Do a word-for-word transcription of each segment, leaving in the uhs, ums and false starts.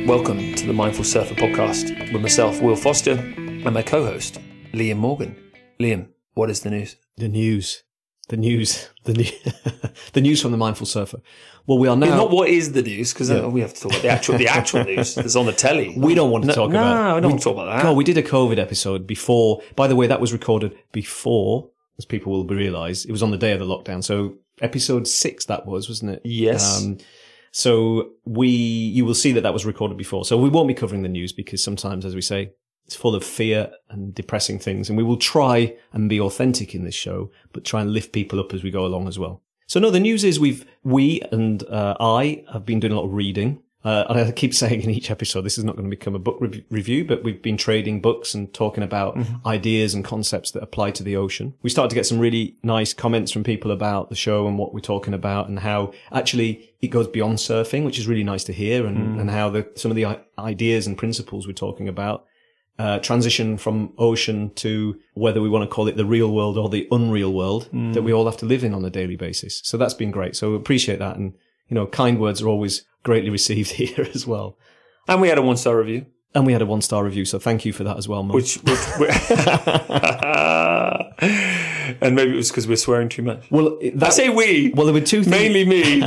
Welcome to the Mindful Surfer podcast with myself, Will Foster, and my co-host, Liam Morgan. Liam, what is the news? The news. The news. The, new- the news from the Mindful Surfer. Well, we are now... It's not what is the news, because yeah. we have to talk about the actual the actual news that's on the telly. We don't want to no, talk no, about... No, I don't we, want to talk about that. God, we did a COVID episode before... By the way, that was recorded before, as people will realise. It was on the day of the lockdown. So episode six that was, wasn't it? Yes. Um, so we... You will see that that was recorded before. So we won't be covering the news because sometimes, as we say, it's full of fear and depressing things. And we will try and be authentic in this show, but try and lift people up as we go along as well. So no, the news is we've, we and uh, I have been doing a lot of reading. Uh, and I keep saying in each episode, this is not going to become a book re- review, but we've been trading books and talking about mm-hmm. ideas and concepts that apply to the ocean. We started to get some really nice comments from people about the show and what we're talking about and how actually it goes beyond surfing, which is really nice to hear, and, mm. and how the, some of the I- ideas and principles we're talking about Uh, transition from ocean to whether we want to call it the real world or the unreal world mm. that we all have to live in on a daily basis. So that's been great. So appreciate that. And, you know, kind words are always greatly received here as well. And we had a one-star review. And we had a one-star review. So thank you for that as well, Mum. Which, which and maybe it was because we're swearing too much. Well, that, I say we. Well, there were two things. Mainly me.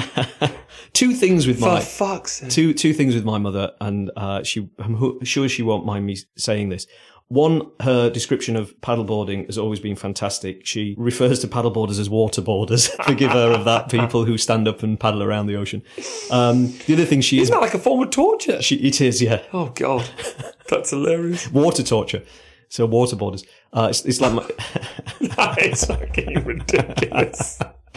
Two things with my... For fuck's sake. Two, two things with my mother, and uh, she, I'm sure she won't mind me saying this. One, her description of paddleboarding has always been fantastic. She refers to paddleboarders as waterboarders. Forgive her of that, people who stand up and paddle around the ocean. Um, the other thing she Isn't is... that like a form of torture? She, it is, yeah. Oh, God. That's hilarious. Water torture. So waterboarders. Uh, it's, it's like my... That is fucking ridiculous.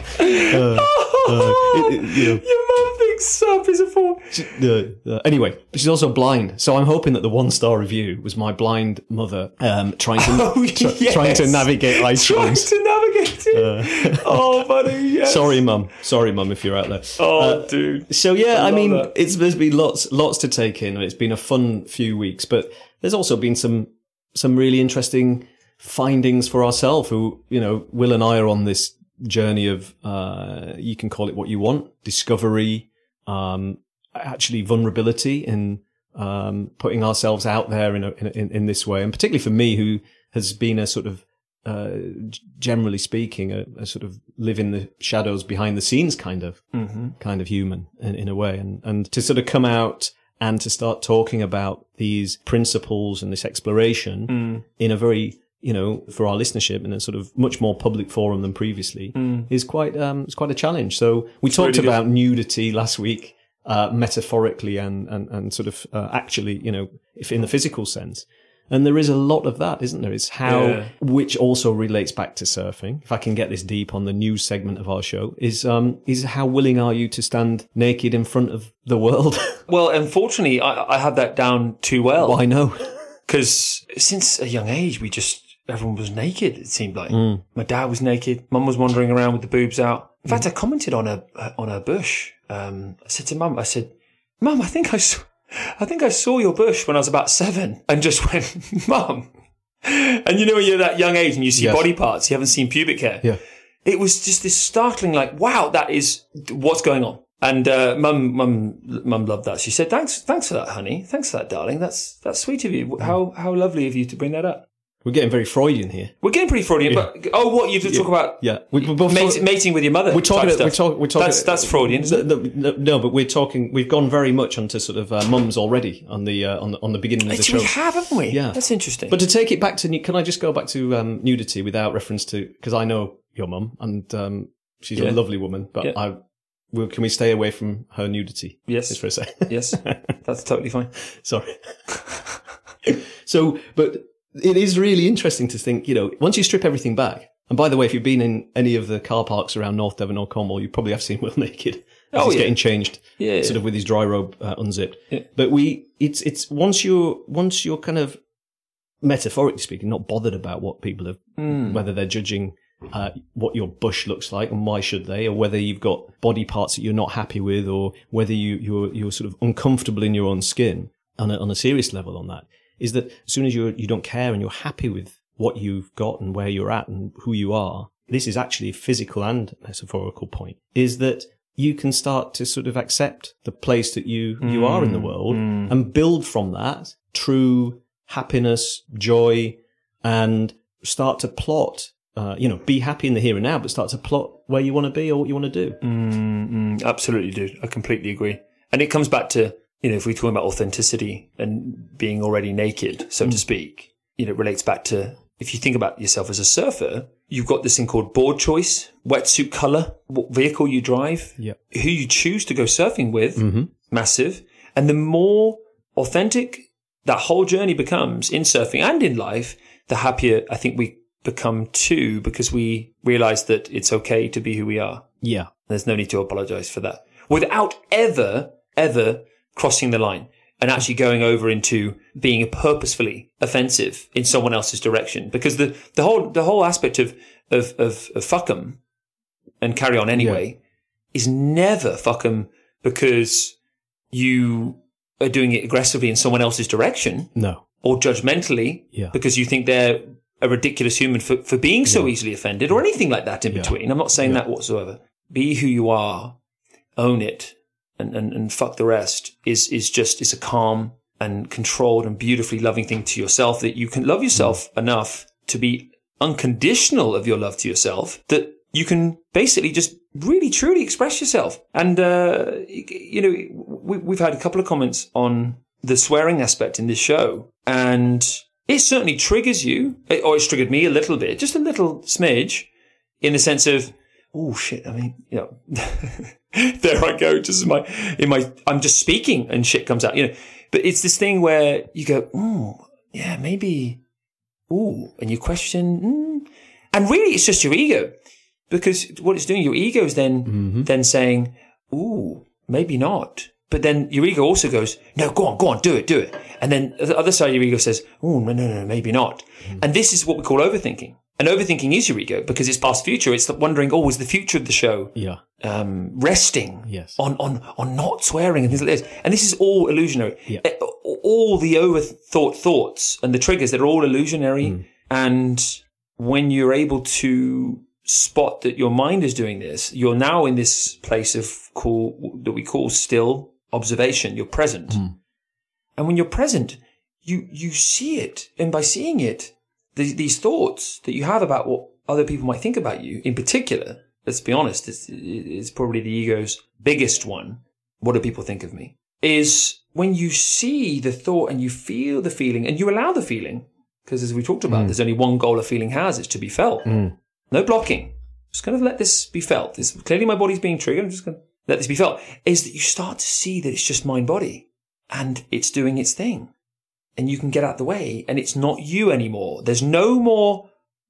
uh, uh, it, it, you know. Your mum thinks sub is a form. Uh, uh, anyway, she's also blind, so I'm hoping that the one-star review was my blind mother um, trying to oh, tra- yes. trying to navigate ice Trying storms. to navigate it. Uh, oh, buddy, yes. Sorry, Mum. Sorry, Mum, if you're out there. Oh, uh, dude. So yeah, I, I mean, that. it's there's been lots lots to take in. It's been a fun few weeks, but there's also been some some really interesting findings for ourselves. Who, you know, Will and I are on this journey of, uh, you can call it what you want, discovery, um, actually vulnerability in, um, putting ourselves out there in, a, in, in this way. And particularly for me, who has been a sort of, uh, generally speaking, a, a sort of live in the shadows behind the scenes kind of, mm-hmm. kind of human in, in a way. And, and to sort of come out and to start talking about these principles and this exploration mm. in a very, you know, for our listenership in a sort of much more public forum than previously mm. is quite, um, it's quite a challenge. So we it's talked really about good. nudity last week, uh, metaphorically and, and, and sort of, uh, actually, you know, if in the physical sense. And there is a lot of that, isn't there? It's how, yeah. which also relates back to surfing. If I can get this deep on the news segment of our show, is, um, is how willing are you to stand naked in front of the world? Well, unfortunately, I, I had that down too well. Well, I know. Because since a young age, we just, everyone was naked, it seemed like. Mm. My dad was naked. Mum was wandering around with the boobs out. In fact, mm. I commented on her, on her bush. Um, I said to Mum, I said, Mum, I think I saw, I think I saw your bush when I was about seven. And just went, Mum. And you know, when you're that young age and you see yes. body parts, you haven't seen pubic hair. Yeah. It was just this startling, like, wow, that is what's going on. And, uh, mum, mum, mum loved that. She said, thanks, thanks for that, honey. Thanks for that, darling. That's, that's sweet of you. How, how lovely of you to bring that up. We're getting very Freudian here. We're getting pretty Freudian, yeah. but, oh, what, you have to yeah. talk about? Yeah. We, we're both mate, talk- mating with your mother. We're talking, we're, talk, we're talking, that's, that's Freudian, isn't no, it? No, no, but we're talking, we've gone very much onto sort of, uh, mums already on the, uh, on the, on the beginning of the show. We have, haven't we? Yeah. That's interesting. But to take it back to, can I just go back to, um, nudity without reference to, because I know your mum and, um, she's yeah. a lovely woman, but yeah. I, Well, can we stay away from her nudity? Yes. Just for a second. Yes. That's totally fine. Sorry. So, but it is really interesting to think, you know, once you strip everything back, and by the way, if you've been in any of the car parks around North Devon or Cornwall, you probably have seen Will naked. As oh, he's yeah. getting changed. Yeah. Sort yeah. of with his dry robe uh, unzipped. Yeah. But we, it's, it's, once you're, once you're kind of, metaphorically speaking, not bothered about what people have, mm. whether they're judging uh, what your bush looks like and why should they, or whether you've got body parts that you're not happy with, or whether you, you're, you're sort of uncomfortable in your own skin on a, on a serious level on that, is that as soon as you you don't care and you're happy with what you've got and where you're at and who you are, this is actually a physical and metaphorical point, is that you can start to sort of accept the place that you, you mm, are in the world mm. and build from that true happiness, joy, and start to plot, uh, you know, be happy in the here and now, but start to plot where you want to be or what you want to do. Mm, mm, absolutely, dude. I completely agree. And it comes back to, you know, if we're talking about authenticity and being already naked, so mm. to speak, you know, it relates back to, if you think about yourself as a surfer, you've got this thing called board choice, wetsuit color, what vehicle you drive, yep. who you choose to go surfing with, mm-hmm. massive. And the more authentic that whole journey becomes in surfing and in life, the happier I think we become too, because we realize that it's okay to be who we are. Yeah. There's no need to apologize for that without ever, ever crossing the line and actually going over into being purposefully offensive in someone else's direction. Because the, the whole, the whole aspect of, of, of, of fuck 'em and carry on anyway yeah. is never fuck 'em because you are doing it aggressively in someone else's direction. No. Or judgmentally yeah. because you think they're a ridiculous human for, for being so yeah. easily offended or anything like that in yeah. between. I'm not saying yeah. that whatsoever. Be who you are, own it, and, and, and fuck the rest is, is just, it's a calm and controlled and beautifully loving thing to yourself, that you can love yourself mm. enough to be unconditional of your love to yourself, that you can basically just really truly express yourself. And, uh, you know, we, we've had a couple of comments on the swearing aspect in this show, and it certainly triggers you, or it's triggered me a little bit, just a little smidge, in the sense of, oh shit, I mean, you know, there I go, just in my, in my, I'm just speaking and shit comes out, you know. But it's this thing where you go, oh, yeah, maybe, ooh, and you question, mm. and really it's just your ego, because what it's doing, your ego is then, mm-hmm. then saying, ooh, maybe not. But then your ego also goes, no, go on, go on, do it, do it. And then the other side of your ego says, oh, no, no, no, maybe not. Mm. And this is what we call overthinking. And overthinking is your ego, because it's past future. It's wondering, oh, is the future of the show yeah. um, resting yes. on, on, on not swearing and things like this. And this is all illusionary. Yeah. All the overthought thoughts and the triggers, they're all illusionary. Mm. And when you're able to spot that your mind is doing this, you're now in this place of cool, that we call still observation. You're present. Mm. And when you're present, you, you see it. And by seeing it, the, these thoughts that you have about what other people might think about you in particular, let's be honest, it's, it's probably the ego's biggest one. What do people think of me? Is when you see the thought and you feel the feeling and you allow the feeling, because as we talked about, mm. there's only one goal a feeling has, it's to be felt. Mm. No blocking. Just kind of let this be felt. This, clearly my body's being triggered. I'm just going to let this be felt. Is that you start to see that it's just mind body and it's doing its thing. And you can get out of the way and it's not you anymore. There's no more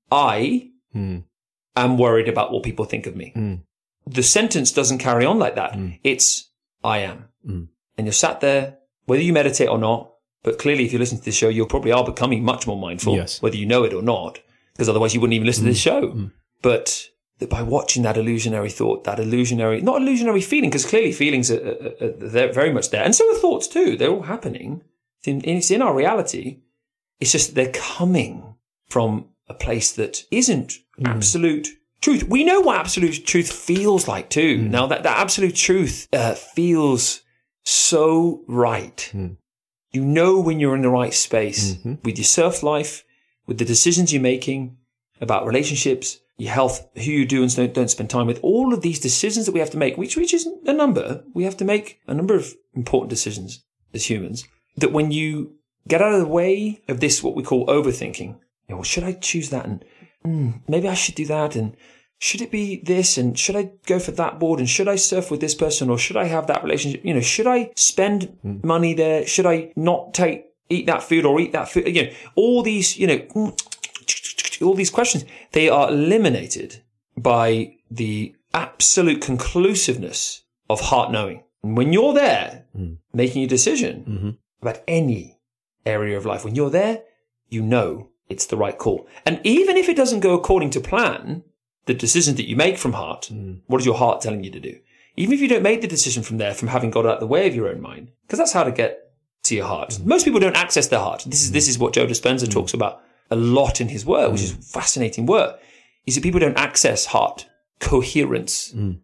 I mm. am worried about what people think of me. Mm. The sentence doesn't carry on like that. Mm. It's I am. Mm. And you're sat there, whether you meditate or not, but clearly if you listen to this show, you probably are becoming much more mindful, yes. whether you know it or not, because otherwise you wouldn't even listen mm. to this show. Mm. But that by watching that illusionary thought, that illusionary, not illusionary feeling, because clearly feelings are, are, are they're very much there. And so are thoughts too. They're all happening. It's in, it's in our reality. It's just they're coming from a place that isn't mm. absolute truth. We know what absolute truth feels like too. Mm. Now that, that absolute truth uh, feels so right. Mm. You know when you're in the right space mm-hmm. with your surf life, with the decisions you're making about relationships, your health, who you do and don't, don't spend time with, all of these decisions that we have to make, which, which isn't a number. We have to make a number of important decisions as humans, that when you get out of the way of this, what we call overthinking, you know, well, should I choose that? And mm, maybe I should do that. And should it be this? And should I go for that board? And should I surf with this person? Or should I have that relationship? You know, should I spend mm. money there? Should I not take, eat that food or eat that food? You know, all these, you know, all these questions, they are eliminated by the absolute conclusiveness of heart knowing. And when you're there mm. making a decision mm-hmm. about any area of life, when you're there, you know it's the right call. And even if it doesn't go according to plan, the decision that you make from heart, mm. what is your heart telling you to do? Even if you don't make the decision from there, from having got out of the way of your own mind, because that's how to get to your heart. Mm. Most people don't access their heart. This is, this is what Joe Dispenza mm. talks about a lot in his work, which is fascinating work, is that people don't access heart coherence mm.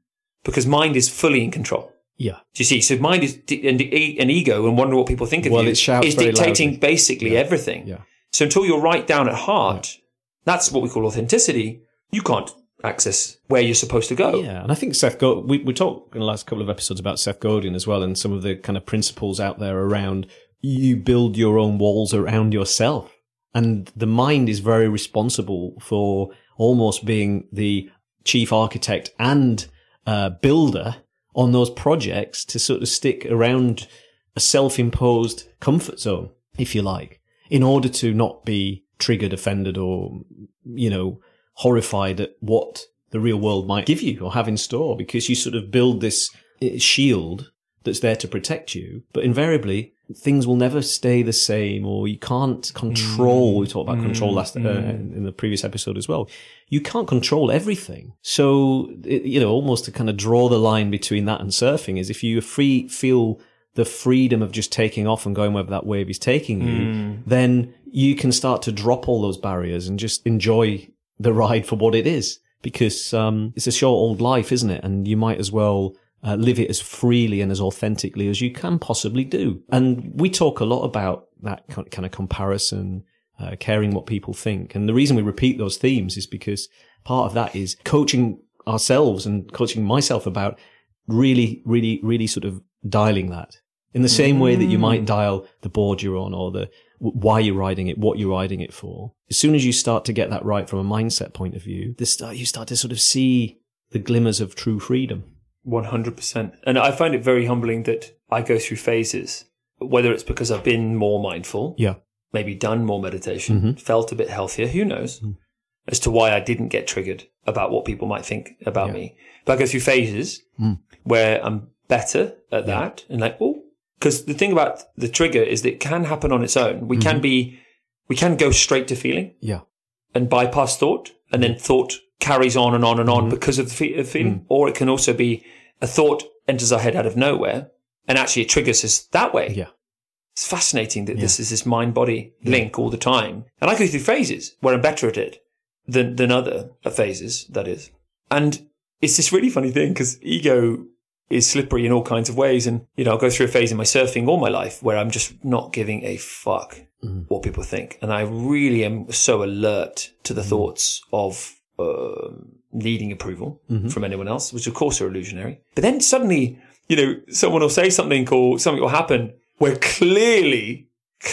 because mind is fully in control. Yeah. Do you see? So mind is and an ego and wonder what people think of well, you it shouts is very dictating loudly. basically Yeah. everything. Yeah. So until you're right down at heart, yeah. that's what we call authenticity. You can't access where you're supposed to go. Yeah, and I think Seth Godin, we, we talked in the last couple of episodes about Seth Godin as well, and some of the kind of principles out there around you build your own walls around yourself. And the mind is very responsible for almost being the chief architect and uh, builder on those projects to sort of stick around a self-imposed comfort zone, if you like, in order to not be triggered, offended, or, you know, horrified at what the real world might give you or have in store, because you sort of build this shield that's there to protect you. But invariably, things will never stay the same, or you can't control. Mm. We talked about mm. control last mm. uh, in the previous episode as well. You can't control everything. So, it, you know, almost to kind of draw the line between that and surfing is if you free feel the freedom of just taking off and going wherever that wave is taking you, mm. then you can start to drop all those barriers and just enjoy the ride for what it is, because um, it's a short old life, isn't it? And you might as well uh, live it as freely and as authentically as you can possibly do. And we talk a lot about that kind of comparison, uh, caring what people think. And the reason we repeat those themes is because part of that is coaching ourselves and coaching myself about really, really, really sort of dialing that in the same way that you might dial the board you're on or the why you're riding it, what you're riding it for. As soon as you start to get that right from a mindset point of view, this start, you start to sort of see the glimmers of true freedom. one hundred percent. And I find it very humbling that I go through phases, whether it's because I've been more mindful, yeah, maybe done more meditation, mm-hmm. felt a bit healthier, who knows, mm. as to why I didn't get triggered about what people might think about yeah. me. But I go through phases mm. where I'm better at yeah. that and like, oh, because the thing about the trigger is that it can happen on its own. We mm-hmm. can be, we can go straight to feeling, yeah, and bypass thought, and then thought carries on and on and on mm-hmm. because of the fe- feeling. Mm. Or it can also be a thought enters our head out of nowhere, and actually it triggers us that way. Yeah, it's fascinating that yeah. this is this mind-body yeah. link all the time. And I go through phases where I'm better at it than than other phases. That is, and it's this really funny thing because ego is slippery in all kinds of ways. And, you know, I'll go through a phase in my surfing all my life where I'm just not giving a fuck mm. what people think. And I really am so alert to the mm. thoughts of uh, needing approval mm-hmm. from anyone else, which of course are illusionary. But then suddenly, you know, someone will say something or something will happen where clearly,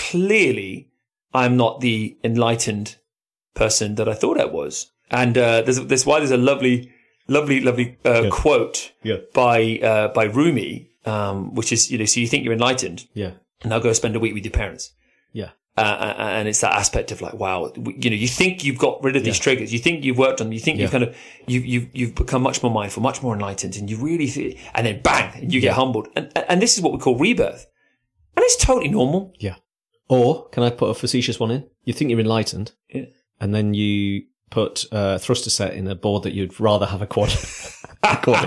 clearly I'm not the enlightened person that I thought I was. And uh, there's, there's why there's a lovely... Lovely, lovely uh, yeah. quote yeah. by uh, by Rumi, um, which is, you know, so you think you're enlightened, yeah, and now go spend a week with your parents, yeah, uh, and it's that aspect of like, wow, you know, you think you've got rid of these yeah. triggers, you think you've worked on them, you think yeah. you've kind of you you you've become much more mindful, much more enlightened, and you really, th- and then bang, and you get yeah. humbled, and and this is what we call rebirth, and it's totally normal. Yeah. Or can I put a facetious one in? You think you're enlightened, yeah. and then you put a uh, thruster set in a board that you'd rather have a quad. a quad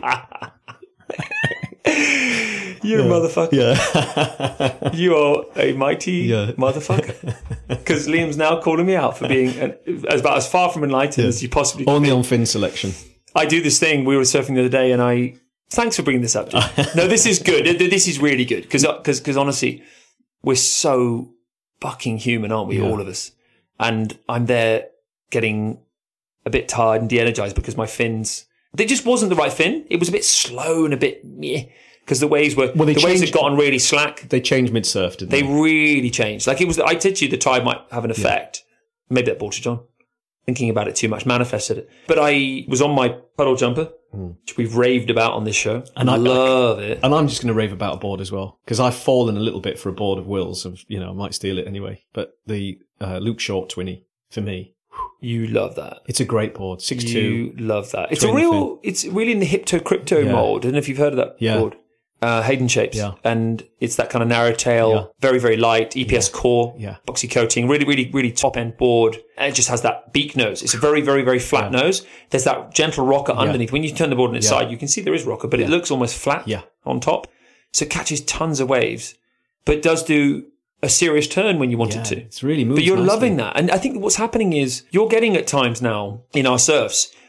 You're yeah. a motherfucker. Yeah. You are a mighty yeah. motherfucker. Because Liam's now calling me out for being an, as about as far from enlightened yeah. as you possibly can. Only on Fin Selection. I do this thing. We were surfing the other day, and I thanks for bringing this up. No, this is good. This is really good because because because honestly, we're so fucking human, aren't we? Yeah. All of us. And I'm there getting a bit tired and de-energized because my fins, they just wasn't the right fin. It was a bit slow and a bit meh because the waves were, well, the changed, waves had gotten really slack. They changed mid-surf, didn't they? They really changed. Like it was, I said to you, the tide might have an effect. Yeah. Maybe that brought it on. Thinking about it too much manifested it. But I was on my puddle jumper, mm. which we've raved about on this show. And I love it. And I'm just going to rave about a board as well because I've fallen a little bit for a board of Will's. Of, you know, I might steal it anyway. But the uh, Luke Short Twinny, for me, you love that. It's a great board. six two. You love that. It's a real, it's really in the Hypto Crypto yeah. mold. I don't know if you've heard of that yeah. board. Uh, Hayden Shapes. Yeah. And it's that kind of narrow tail, yeah. very, very light, E P S yeah. core, yeah. boxy coating, really, really, really top end board. And it just has that beak nose. It's a very, very, very flat yeah. nose. There's that gentle rocker yeah. underneath. When you turn the board on its yeah. side, you can see there is rocker, but yeah. it looks almost flat yeah. on top. So it catches tons of waves, but it does do a serious turn when you want yeah, it to. It's really moving. But you're nicely. loving that. And I think what's happening is you're getting at times now in our surfs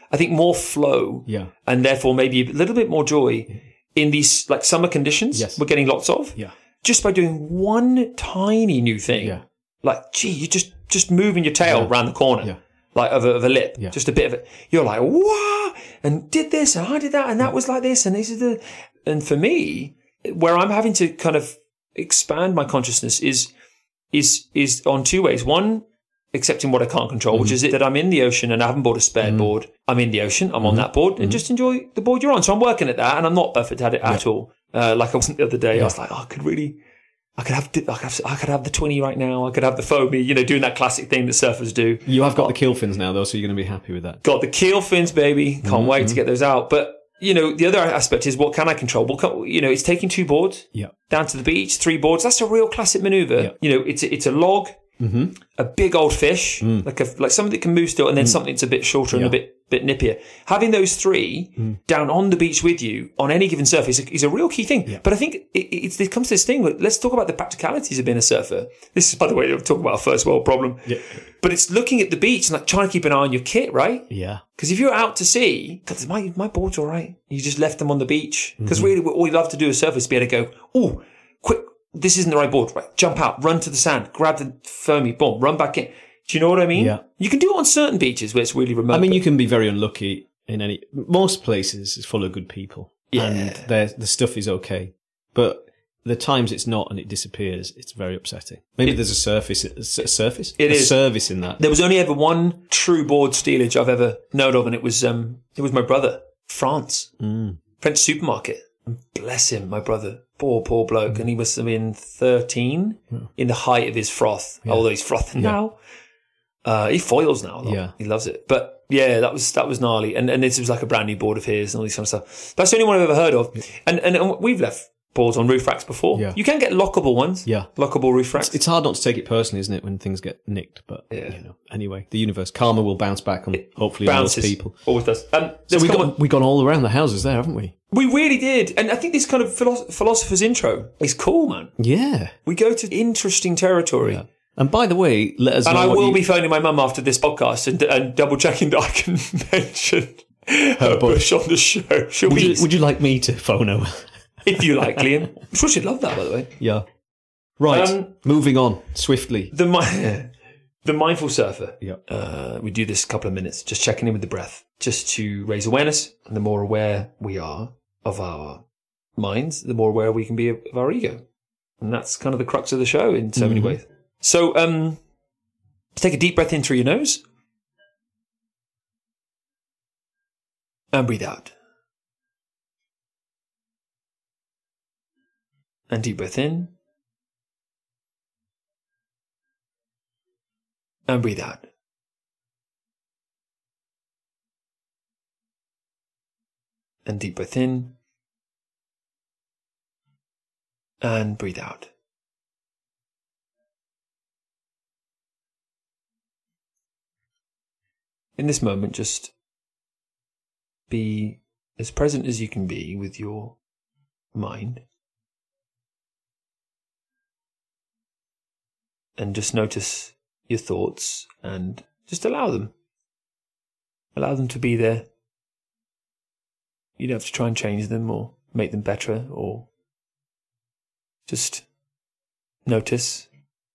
I think, more flow. Yeah. And therefore maybe a little bit more joy in these like summer conditions Yes. we're getting lots of. Yeah. Just by doing one tiny new thing. Yeah. Like, gee, you just, just moving your tail Yeah. around the corner. Yeah. Like of a, of a lip, Yeah. just a bit of it. You're like, wow, and did this, and I did that, and that was like this, and this is the. And for me, where I'm having to kind of expand my consciousness is, is, is on two ways. One, accepting what I can't control, mm-hmm. which is that I'm in the ocean and I haven't bought a spare mm-hmm. board. I'm in the ocean. I'm mm-hmm. on that board, and mm-hmm. just enjoy the board you're on. So I'm working at that, and I'm not perfect at it yeah. at all. Uh, like I wasn't the other day. Yeah. I was like, oh, I could really. I could have, I could have, I could have the twenty right now. I could have the foamy, you know, doing that classic thing that surfers do. You have got the keel fins now, though, so you're going to be happy with that. Got the keel fins, baby. Can't mm-hmm. wait to get those out. But you know, the other aspect is what can I control? Well, you know, it's taking two boards yeah. down to the beach, three boards. That's a real classic maneuver. Yeah. You know, it's a, it's a log, mm-hmm. a big old fish, mm. like a like something that can move still, and then mm. something that's a bit shorter yeah. and a bit. bit nippier. Having those three mm. down on the beach with you on any given surface is a, is a real key thing. Yeah. But I think it, it's, it comes to this thing where let's talk about the practicalities of being a surfer. This is, by the way, we're talking about a first world problem. Yeah. But it's looking at the beach and like trying to keep an eye on your kit, right? Yeah. Because if you're out to sea, God, my, my board's all right. You just left them on the beach. Because mm-hmm. really what we love to do as surfers is be able to go, oh, quick, this isn't the right board. Right, jump out, run to the sand, grab the foamy, boom, run back in. Do you know what I mean? Yeah. You can do it on certain beaches where it's really remote. I mean, you can be very unlucky in any, most places is full of good people. Yeah. And the stuff is okay. But the times it's not and it disappears, it's very upsetting. Maybe it, there's a surface, a surface? It a is. service in that. There was only ever one true board stealage I've ever known of, and it was, um, it was my brother, France. Mm. French supermarket. Bless him, my brother. Poor, poor bloke. Mm. And he must have been thirteen yeah. in the height of his froth, yeah. although he's frothing yeah. now. Uh, he foils now a lot. Yeah. He loves it. But yeah, that was that was gnarly. And and this was like a brand new board of his and all these kind of stuff. That's the only one I've ever heard of. Yeah. And, and and we've left boards on roof racks before. Yeah. You can get lockable ones. Yeah. Lockable roof racks. It's, it's hard not to take it personally, isn't it, when things get nicked? But yeah. you know, anyway, the universe karma will bounce back on it hopefully all those people. Always does. Um, so we got we gone all around the houses there, haven't we? We really did. And I think this kind of philosoph- philosopher's intro is cool, man. Yeah. We go to interesting territory. Yeah. And by the way, let us and know. And I will you... be phoning my mum after this podcast and, and double checking that I can mention her bush on the show. She'll would, be... you, would you like me to phone her? If you like, Liam. I'm sure she'd love that, by the way. Yeah. Right. Um, Moving on swiftly. The mi- the mindful surfer. Yeah. Uh, we do this a couple of minutes, just checking in with the breath, just to raise awareness. And the more aware we are of our minds, the more aware we can be of our ego. And that's kind of the crux of the show in so mm-hmm. many ways. So, um, take a deep breath in through your nose and breathe out. And deep breath in and breathe out. And deep breath in and breathe out. In this moment, just be as present as you can be with your mind. And just notice your thoughts and just allow them. Allow them to be there. You don't have to try and change them or make them better, or just notice.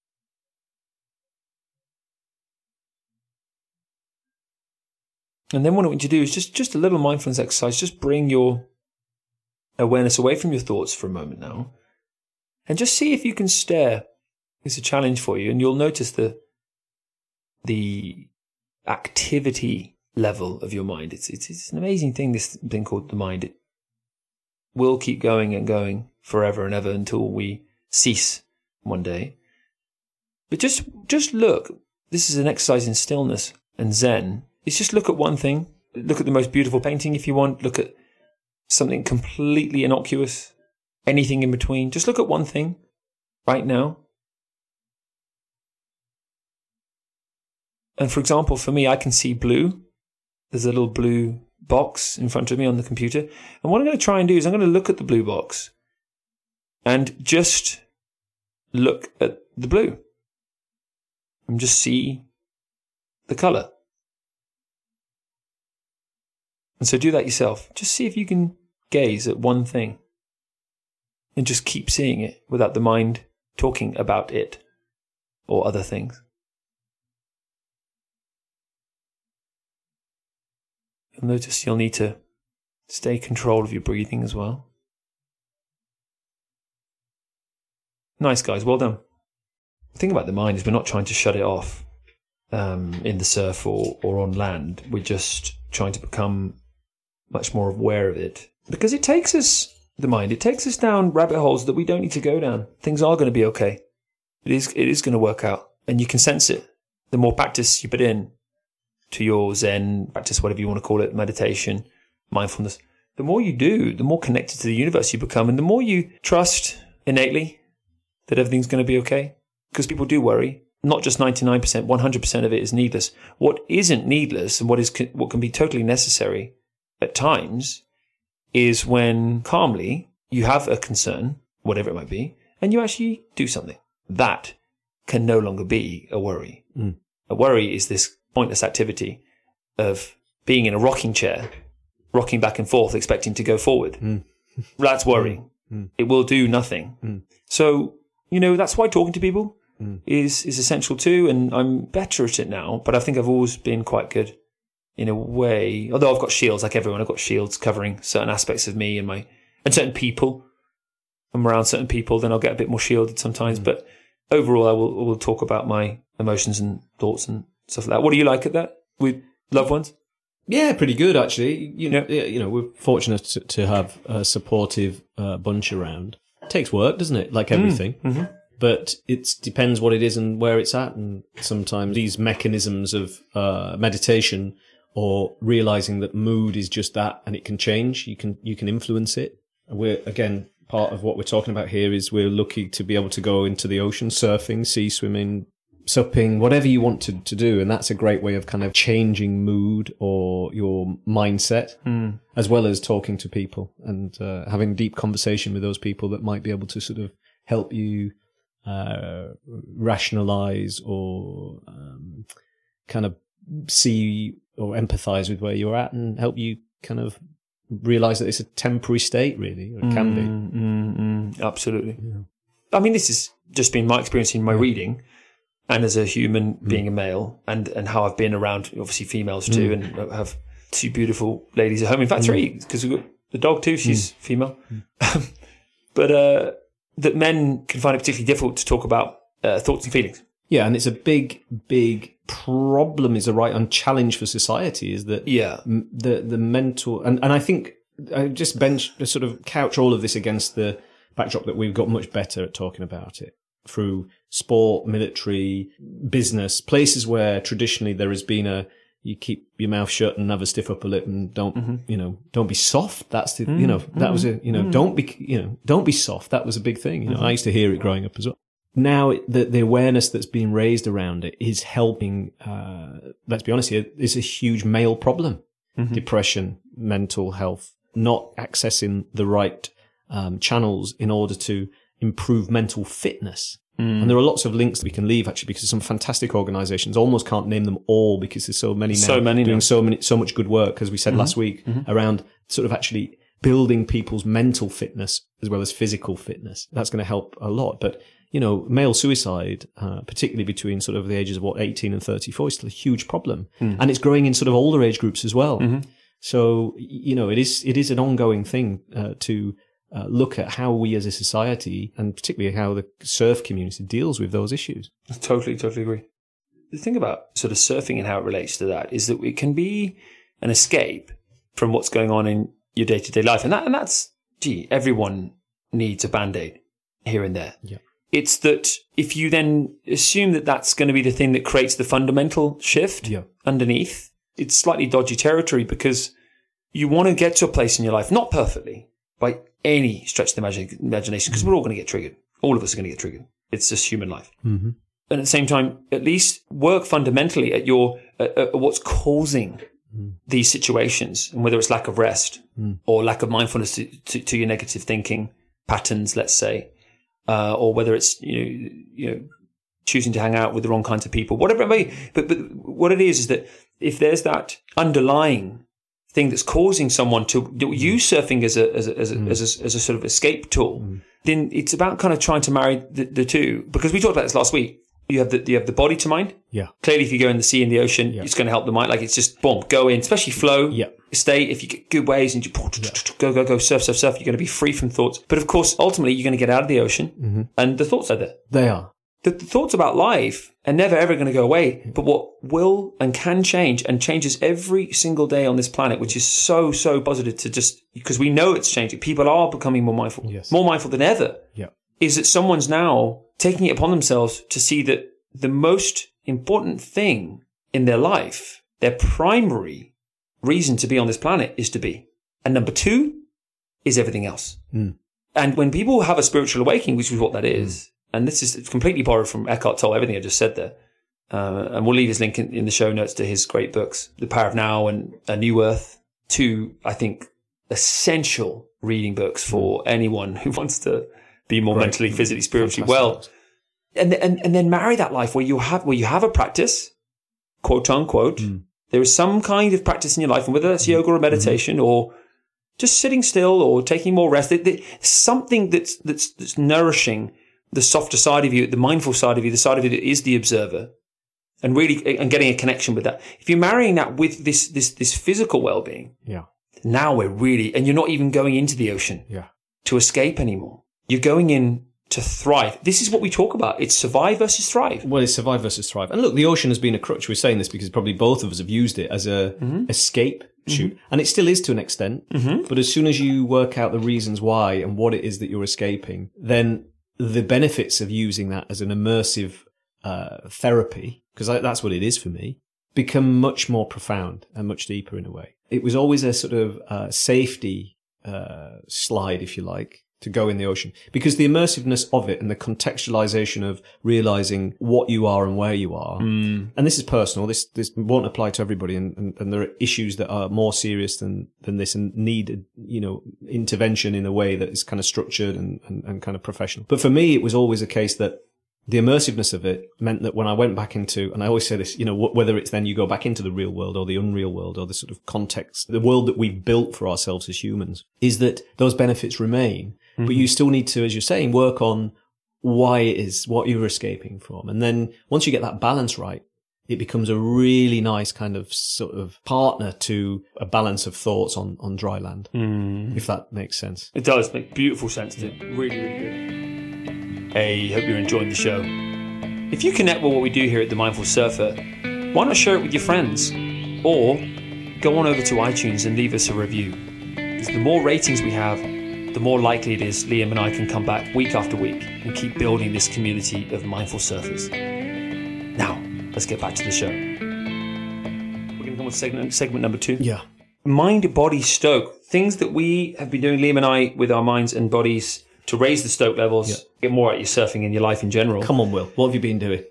And then what I want you to do is just, just a little mindfulness exercise. Just bring your awareness away from your thoughts for a moment now. And just see if you can stare. It's a challenge for you. And you'll notice the, the activity level of your mind. It's, it's, it's an amazing thing, this thing called the mind. It will keep going and going forever and ever until we cease one day. But just, just look. This is an exercise in stillness and Zen. It's just look at one thing. Look at the most beautiful painting if you want. Look at something completely innocuous. Anything in between. Just look at one thing right now. And for example, for me, I can see blue. There's a little blue box in front of me on the computer. And what I'm going to try and do is I'm going to look at the blue box and just look at the blue and just see the color. And so do that yourself. Just see if you can gaze at one thing and just keep seeing it without the mind talking about it or other things. You'll notice you'll need to stay in control of your breathing as well. Nice, guys. Well done. The thing about the mind is we're not trying to shut it off um, in the surf or, or on land. We're just trying to become much more aware of it. Because it takes us, the mind, it takes us down rabbit holes that we don't need to go down. Things are going to be okay. It is, it is going to work out. And you can sense it. The more practice you put in to your Zen practice, whatever you want to call it, meditation, mindfulness, the more you do, the more connected to the universe you become, and the more you trust innately that everything's going to be okay. Because people do worry. Not just ninety-nine percent, one hundred percent of it is needless. What isn't needless and what is what can be totally necessary at times is when calmly you have a concern, whatever it might be, and you actually do something. That can no longer be a worry. Mm. A worry is this pointless activity of being in a rocking chair, rocking back and forth, expecting to go forward. Mm. That's worry. Mm. It will do nothing. Mm. So, you know, that's why talking to people mm. is, is essential too. And I'm better at it now, but I think I've always been quite good in a way. Although I've got shields, like everyone, I've got shields covering certain aspects of me and my, and certain people. I'm around certain people, then I'll get a bit more shielded sometimes. Mm. But overall, I will, I will talk about my emotions and thoughts and stuff like that. What do you like at that with loved ones? Yeah, pretty good actually. You know, Yeah. you know, we're fortunate to, to have a supportive uh, bunch around. It takes work, doesn't it? Like everything. Mm-hmm. But it depends what it is and where it's at. And sometimes these mechanisms of uh, meditation or realizing that mood is just that and it can change, you can you can influence it. We're, again, part of what we're talking about here is we're lucky to be able to go into the ocean, surfing, sea swimming, supping, whatever you want to, to do. And that's a great way of kind of changing mood or your mindset, mm. as well as talking to people and uh, having deep conversation with those people that might be able to sort of help you uh, rationalize or um, kind of see or empathize with where you're at and help you kind of realize that it's a temporary state, really, or it can be. Mm, mm, mm, absolutely. Yeah. I mean, this has just been my experience in my yeah. reading. And as a human, being mm. a male, and, and how I've been around, obviously, females too, mm. and have two beautiful ladies at home. In fact, mm. three, because we've got the dog too, she's mm. female. Mm. But uh, that men can find it particularly difficult to talk about uh, thoughts and feelings. Yeah, and it's a big, big problem, is the right on challenge for society, is that yeah. m- the the mental... And, and I think I just bench, sort of couch all of this against the backdrop that we've got much better at talking about it. Through sport, military, business, places where traditionally there has been a, you keep your mouth shut and have a stiff upper lip and don't, mm-hmm. you know, don't be soft. That's the, mm-hmm. you know, that mm-hmm. was a, you know, mm-hmm. don't be, you know, don't be soft. That was a big thing. You know, mm-hmm. I used to hear it growing up as well. Now the, the awareness that's been raised around it is helping, uh, let's be honest here, it's a huge male problem. Mm-hmm. Depression, mental health, not accessing the right um, channels in order to improve mental fitness. Mm. And there are lots of links that we can leave, actually, because some fantastic organizations, almost can't name them all because there's so many now so many doing now. so many, so much good work, as we said mm-hmm. last week, mm-hmm. around sort of actually building people's mental fitness as well as physical fitness. That's going to help a lot. But, you know, male suicide, uh, particularly between sort of the ages of what, eighteen and thirty-four, is still a huge problem. Mm. And it's growing in sort of older age groups as well. Mm-hmm. So, you know, it is, it is an ongoing thing, uh, to, Uh, look at how we as a society, and particularly how the surf community deals with those issues. Totally, totally agree. The thing about sort of surfing and how it relates to that is that it can be an escape from what's going on in your day-to-day life. And that, and that's, gee, everyone needs a Band-Aid here and there. Yeah. It's that if you then assume that that's going to be the thing that creates the fundamental shift yeah. underneath, it's slightly dodgy territory, because you want to get to a place in your life, not perfectly, by any stretch of the imagine, imagination, because we're all going to get triggered. All of us are going to get triggered. It's just human life. Mm-hmm. And at the same time, at least work fundamentally at your uh, at what's causing mm. these situations, and whether it's lack of rest mm. or lack of mindfulness to, to, to your negative thinking patterns, let's say, uh, or whether it's you know you know choosing to hang out with the wrong kinds of people, whatever it may be. But but what it is is that if there's that underlying thing that's causing someone to use surfing as a as a as a, mm. as a, as a sort of escape tool, mm. then it's about kind of trying to marry the, the two. Because we talked about this last week. You have the you have the body to mind. Yeah. Clearly, if you go in the sea and the ocean, yeah. it's going to help the mind. Like it's just boom, go in, especially flow. Yeah. Stay. If you get good waves and you yeah. go go go surf surf surf, you're going to be free from thoughts. But of course, ultimately, you're going to get out of the ocean, mm-hmm. and the thoughts are there. They are. The, the thoughts about life are never ever going to go away. But what will and can change and changes every single day on this planet, which is so so positive to just because we know it's changing. People are becoming more mindful, yes. more mindful than ever. Yeah. Is that someone's now taking it upon themselves to see that the most important thing in their life, their primary reason to be on this planet is to be. And number two is everything else. Mm. And when people have a spiritual awakening, which is what that is, mm. and this is completely borrowed from Eckhart Tolle, everything I just said there. Uh, and we'll leave his link in, in the show notes to his great books, The Power of Now and A New Earth, two, I think, essential reading books for mm. anyone who wants to be more great. mentally, physically, spiritually Fantastic. well. And, and and then marry that life where you have where you have a practice, quote unquote. Mm. There is some kind of practice in your life, and whether that's yoga or meditation mm-hmm. or just sitting still or taking more rest, there's something that's that's that's nourishing the softer side of you, the mindful side of you, the side of you that is the observer, and really and getting a connection with that. If you're marrying that with this this this physical well-being, yeah, now we're really, and you're not even going into the ocean, yeah, to escape anymore. You're going in to thrive. This is what we talk about. It's survive versus thrive. Well, it's survive versus thrive. And look, the ocean has been a crutch. We're saying this because probably both of us have used it as a mm-hmm. escape chute. Mm-hmm. And it still is to an extent. Mm-hmm. But as soon as you work out the reasons why and what it is that you're escaping, then the benefits of using that as an immersive uh, therapy, because that's what it is for me, become much more profound and much deeper in a way. It was always a sort of uh, safety uh, slide, if you like, to go in the ocean, because the immersiveness of it and the contextualization of realizing what you are and where you are. Mm. And this is personal. This, this won't apply to everybody. And, and, and there are issues that are more serious than, than this and need, you know, intervention in a way that is kind of structured and, and, and kind of professional. But for me, it was always a case that the immersiveness of it meant that when I went back into, and I always say this, you know, whether it's then you go back into the real world or the unreal world or the sort of context, the world that we built for ourselves as humans, is that those benefits remain. Mm-hmm. But you still need to, as you're saying, work on why it is, what you're escaping from. And then once you get that balance right, it becomes a really nice kind of sort of partner to a balance of thoughts on, on dry land, mm. if that makes sense. It does make beautiful sense to it. Really, really good. Hey, hope you're enjoying the show. If you connect with what we do here at The Mindful Surfer, why not share it with your friends? Or go on over to iTunes and leave us a review. Because the more ratings we have, the more likely it is Liam and I can come back week after week and keep building this community of mindful surfers. Now, let's get back to the show. We're going to come on to segment, segment number two. Yeah. Mind, body, stoke. Things that we have been doing, Liam and I, with our minds and bodies to raise the stoke levels, yeah. get more out of your surfing and your life in general. Come on, Will. What have you been doing?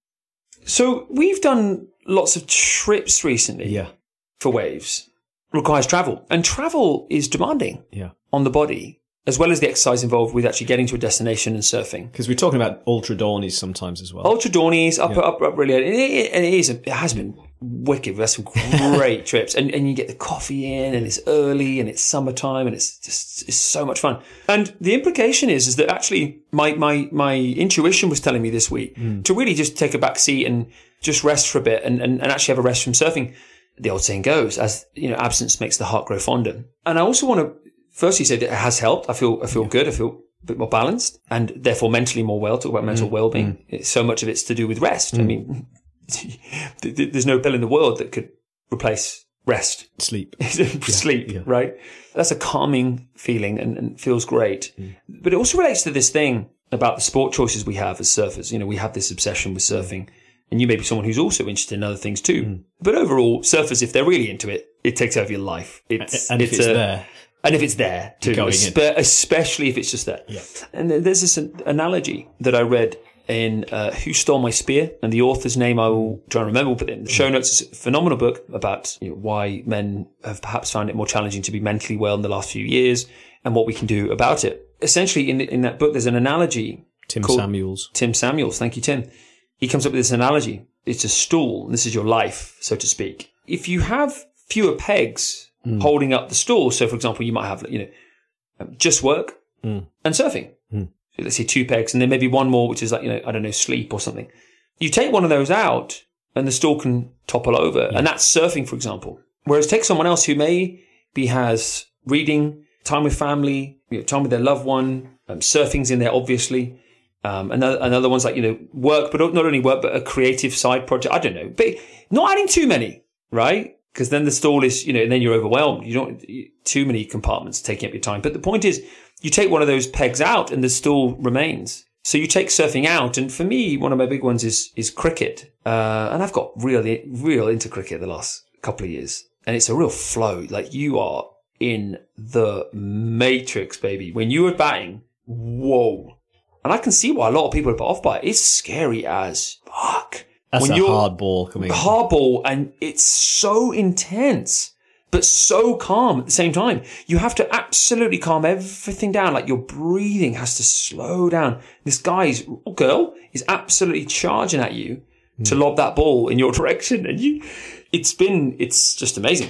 So we've done lots of trips recently yeah. for waves. Requires travel. And travel is demanding yeah. on the body, as well as the exercise involved with actually getting to a destination and surfing. Because we're talking about ultra dawnies sometimes as well. Ultra dawnies, up, yeah. up, up, really. And it, and it is, it has been wicked. We've had some great trips. And, and you get the coffee in, and it's early, and it's summertime, and it's just, it's so much fun. And the implication is, is that actually my, my, my intuition was telling me this week mm. to really just take a back seat and just rest for a bit and, and, and actually have a rest from surfing. The old saying goes, as you know, absence makes the heart grow fonder. And I also want to firstly say that it has helped. I feel, I feel yeah. good. I feel a bit more balanced and therefore mentally more well. Talk about mental mm. well-being. Mm. So much of it's to do with rest. Mm. I mean, there's no pill in the world that could replace rest. Sleep. Sleep, yeah. Yeah. right? That's a calming feeling and, and feels great. Mm. But it also relates to this thing about the sport choices we have as surfers. You know, we have this obsession with surfing. And you may be someone who's also interested in other things too. Mm. But overall, surfers, if they're really into it, it takes over your life. It's, and if it's, it's a, there. And if it's there too. Espe- especially if it's just there. Yeah. And there's this analogy that I read in uh, Who Stole My Spear? And the author's name I will try and remember, but in the show notes, it's a phenomenal book about you know, why men have perhaps found it more challenging to be mentally well in the last few years and what we can do about it. Essentially, in, in that book, there's an analogy. Tim Samuels. Tim Samuels. Thank you, Tim. He comes up with this analogy. It's a stool, and this is your life, so to speak. If you have fewer pegs mm. holding up the stall. So, for example, you might have, you know, just work mm. and surfing. Mm. So let's say two pegs, and then maybe one more, which is like, you know, I don't know, sleep or something. You take one of those out, and the stall can topple over, yeah. and that's surfing, for example. Whereas take someone else who maybe has reading, time with family, you know, time with their loved one, um, surfing's in there, obviously. Um, another, another one's like, you know, work, but not only work, but a creative side project. I don't know, but not adding too many, right? Because then the stall is, you know, and then you're overwhelmed. You don't, too many compartments taking up your time. But the point is, you take one of those pegs out and the stall remains. So you take surfing out. And for me, one of my big ones is, is cricket. Uh, and I've got really, real into cricket the last couple of years. And it's a real flow. Like you are in the matrix, baby. When you are batting, whoa. And I can see why a lot of people are put off by it. It's scary as fuck. That's when a you're, hard ball coming in. Hard ball, and it's so intense, but so calm at the same time. You have to absolutely calm everything down. Like your breathing has to slow down. This guy's or girl is absolutely charging at you mm. to lob that ball in your direction. And you, it's been, it's just amazing.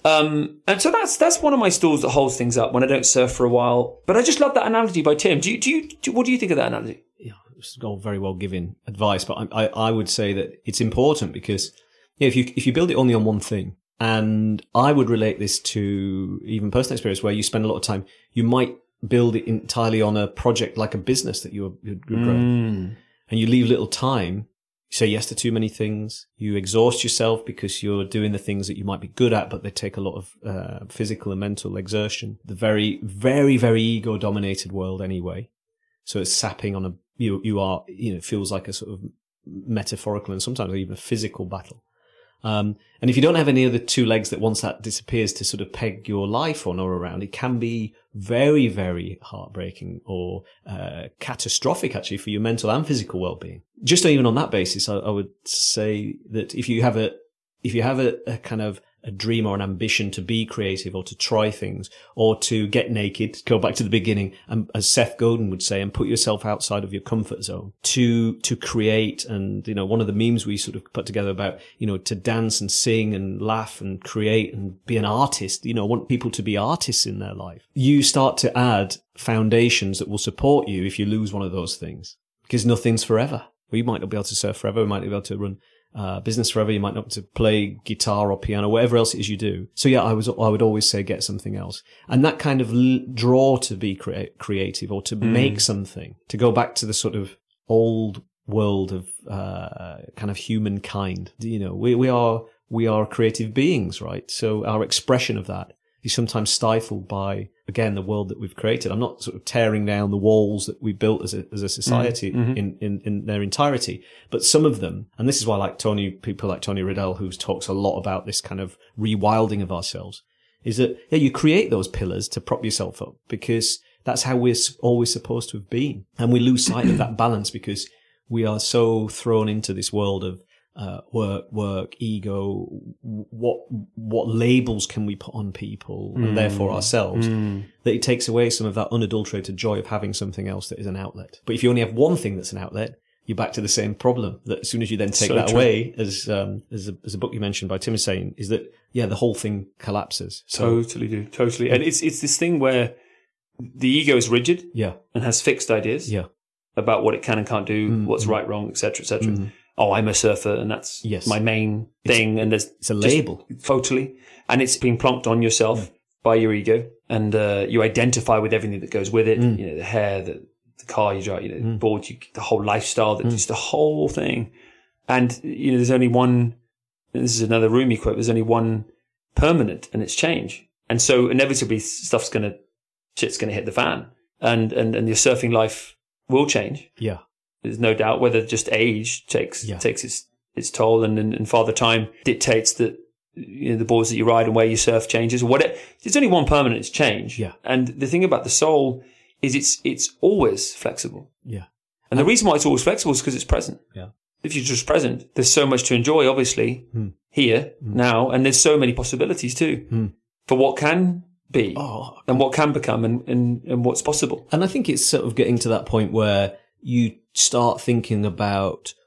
Um, and so that's, that's one of my stalls that holds things up when I don't surf for a while. But I just love that analogy by Tim. Do you, do you, do, what do you think of that analogy? Yeah, it's all very well given advice, but I, I, I would say that it's important because yeah, if you, if you build it only on one thing, and I would relate this to even personal experience where you spend a lot of time, you might build it entirely on a project like a business that you're, you're growing, mm. and you leave little time. You say yes to too many things. You exhaust yourself because you're doing the things that you might be good at, but they take a lot of uh, physical and mental exertion. The very, very, very ego-dominated world anyway. So it's sapping on a, you, you are, you know, it feels like a sort of metaphorical and sometimes even a physical battle. Um, and if you don't have any other two legs that once that disappears to sort of peg your life on or around, it can be very, very heartbreaking or uh, catastrophic actually for your mental and physical well-being. Just even on that basis, I, I would say that if you have a, if you have a, a kind of a dream or an ambition to be creative or to try things or to get naked, go back to the beginning, and as Seth Godin would say, and put yourself outside of your comfort zone to, to create. And, you know, one of the memes we sort of put together about, you know, to dance and sing and laugh and create and be an artist, you know, want people to be artists in their life. You start to add foundations that will support you if you lose one of those things, because nothing's forever. We might not be able to surf forever. We might not be able to run Uh, business forever. You might not be able to play guitar or piano, whatever else it is you do. So yeah, I was, I would always say get something else. And that kind of l- draw to be crea- creative or to mm. make something, to go back to the sort of old world of, uh, kind of humankind. You know, we, we are, we are creative beings, right? So our expression of that is sometimes stifled by, again, the world that we've created. I'm not sort of tearing down the walls that we built as a, as a society mm-hmm. in, in, in their entirety, but some of them, and this is why I like Tony, people like Tony Riddell, who talks a lot about this kind of rewilding of ourselves, is that, yeah, you create those pillars to prop yourself up because that's how we're always supposed to have been. And we lose sight of that balance because we are so thrown into this world of Uh, work, work, ego, what, what labels can we put on people and mm. therefore ourselves mm. that it takes away some of that unadulterated joy of having something else that is an outlet. But if you only have one thing that's an outlet, you're back to the same problem that as soon as you then take so that true. away, as, um, as a, as a book you mentioned by Tim is saying, is that, yeah, the whole thing collapses. So, totally do. Totally. And it's, it's this thing where the ego is rigid yeah. and has fixed ideas yeah. about what it can and can't do, mm. what's right, wrong, et cetera, et cetera. Mm. Oh, I'm a surfer and that's yes. my main thing. It's, and there's it's a label. Totally. And it's been plonked on yourself yeah. by your ego. And, uh, you identify with everything that goes with it. Mm. You know, the hair, the, the car you drive, you know, mm. board, you, the whole lifestyle, that mm. just the whole thing. And, you know, there's only one, this is another Rumi quote, there's only one permanent and it's change. And so inevitably stuff's going to, shit's going to hit the fan and, and, and your surfing life will change. Yeah. There's no doubt whether just age takes yeah. takes its its toll, and, and and Father Time dictates that you know the boards that you ride and where you surf changes. What it, it's only one permanent it's change. Yeah. And the thing about the soul is it's it's always flexible. Yeah. And the reason why it's always flexible is because it's present. Yeah. If you're just present, there's so much to enjoy, obviously, mm. here mm. now, and there's so many possibilities too mm. for what can be oh, and what can become and, and and what's possible. And I think it's sort of getting to that point where you start thinking about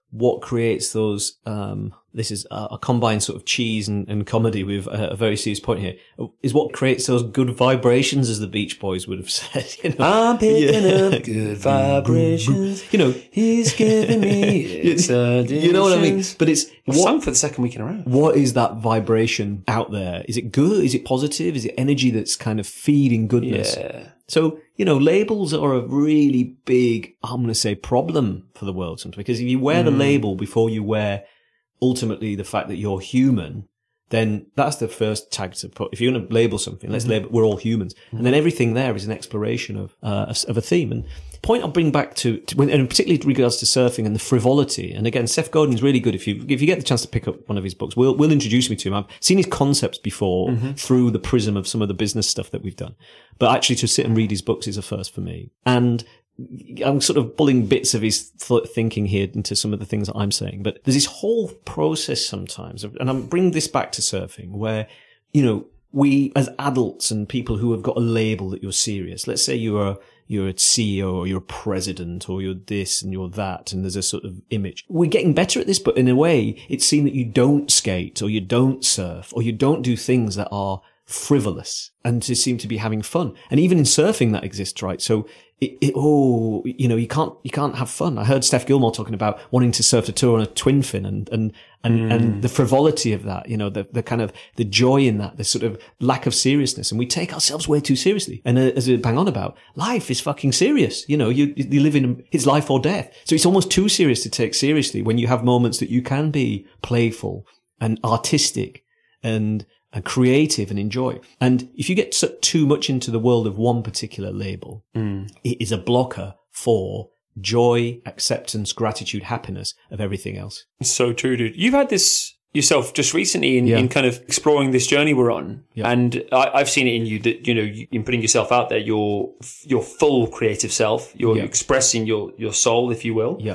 what creates those, um, this is a, a combined sort of cheese and, and comedy with a, a very serious point here, is what creates those good vibrations, as the Beach Boys would have said. You know? I'm picking yeah. up good vibrations. You know, he's giving me its additions. You know what I mean? But it's what, sung for the second week in a row. What is that vibration out there? Is it good? Is it positive? Is it energy that's kind of feeding goodness? Yeah. So, you know, labels are a really big, I'm going to say, problem for the world sometimes. Because if you wear mm. the label before you wear ultimately the fact that you're human, then that's the first tag to put. If you're going to label something, let's mm-hmm. label, we're all humans. Mm-hmm. And then everything there is an exploration of, uh, of a theme. And the point I'll bring back to, to when, and particularly with regards to surfing and the frivolity. And again, Seth Godin's really good. If you, if you get the chance to pick up one of his books, we'll, we'll introduce me to him. I've seen his concepts before mm-hmm. through the prism of some of the business stuff that we've done. But actually to sit and read his books is a first for me. And I'm sort of pulling bits of his th- thinking here into some of the things that I'm saying, but there's this whole process sometimes, and I'm bringing this back to surfing, where, you know, we as adults and people who have got a label that you're serious, let's say you're a, you're a C E O or you're a president or you're this and you're that, and there's a sort of image. We're getting better at this, but in a way, it's seen that you don't skate or you don't surf or you don't do things that are frivolous and to seem to be having fun. And even in surfing that exists, right? So it, it, oh, you know, you can't, you can't have fun. I heard Steph Gilmore talking about wanting to surf a tour on a twin fin and, and, and, mm. and the frivolity of that, you know, the, the kind of, the joy in that, the sort of lack of seriousness. And we take ourselves way too seriously. And uh, as we bang on about, life is fucking serious. You know, you, you live in, it's life or death. So it's almost too serious to take seriously when you have moments that you can be playful and artistic and, and creative and enjoy. And if you get too much into the world of one particular label, mm. it is a blocker for joy, acceptance, gratitude, happiness of everything else. So true, dude. You've had this yourself just recently in, yeah. in kind of exploring this journey we're on. Yeah. And I, I've seen it in you that, you know, you, in putting yourself out there, your, your full creative self, you're yeah. expressing your, your soul, if you will. Yeah.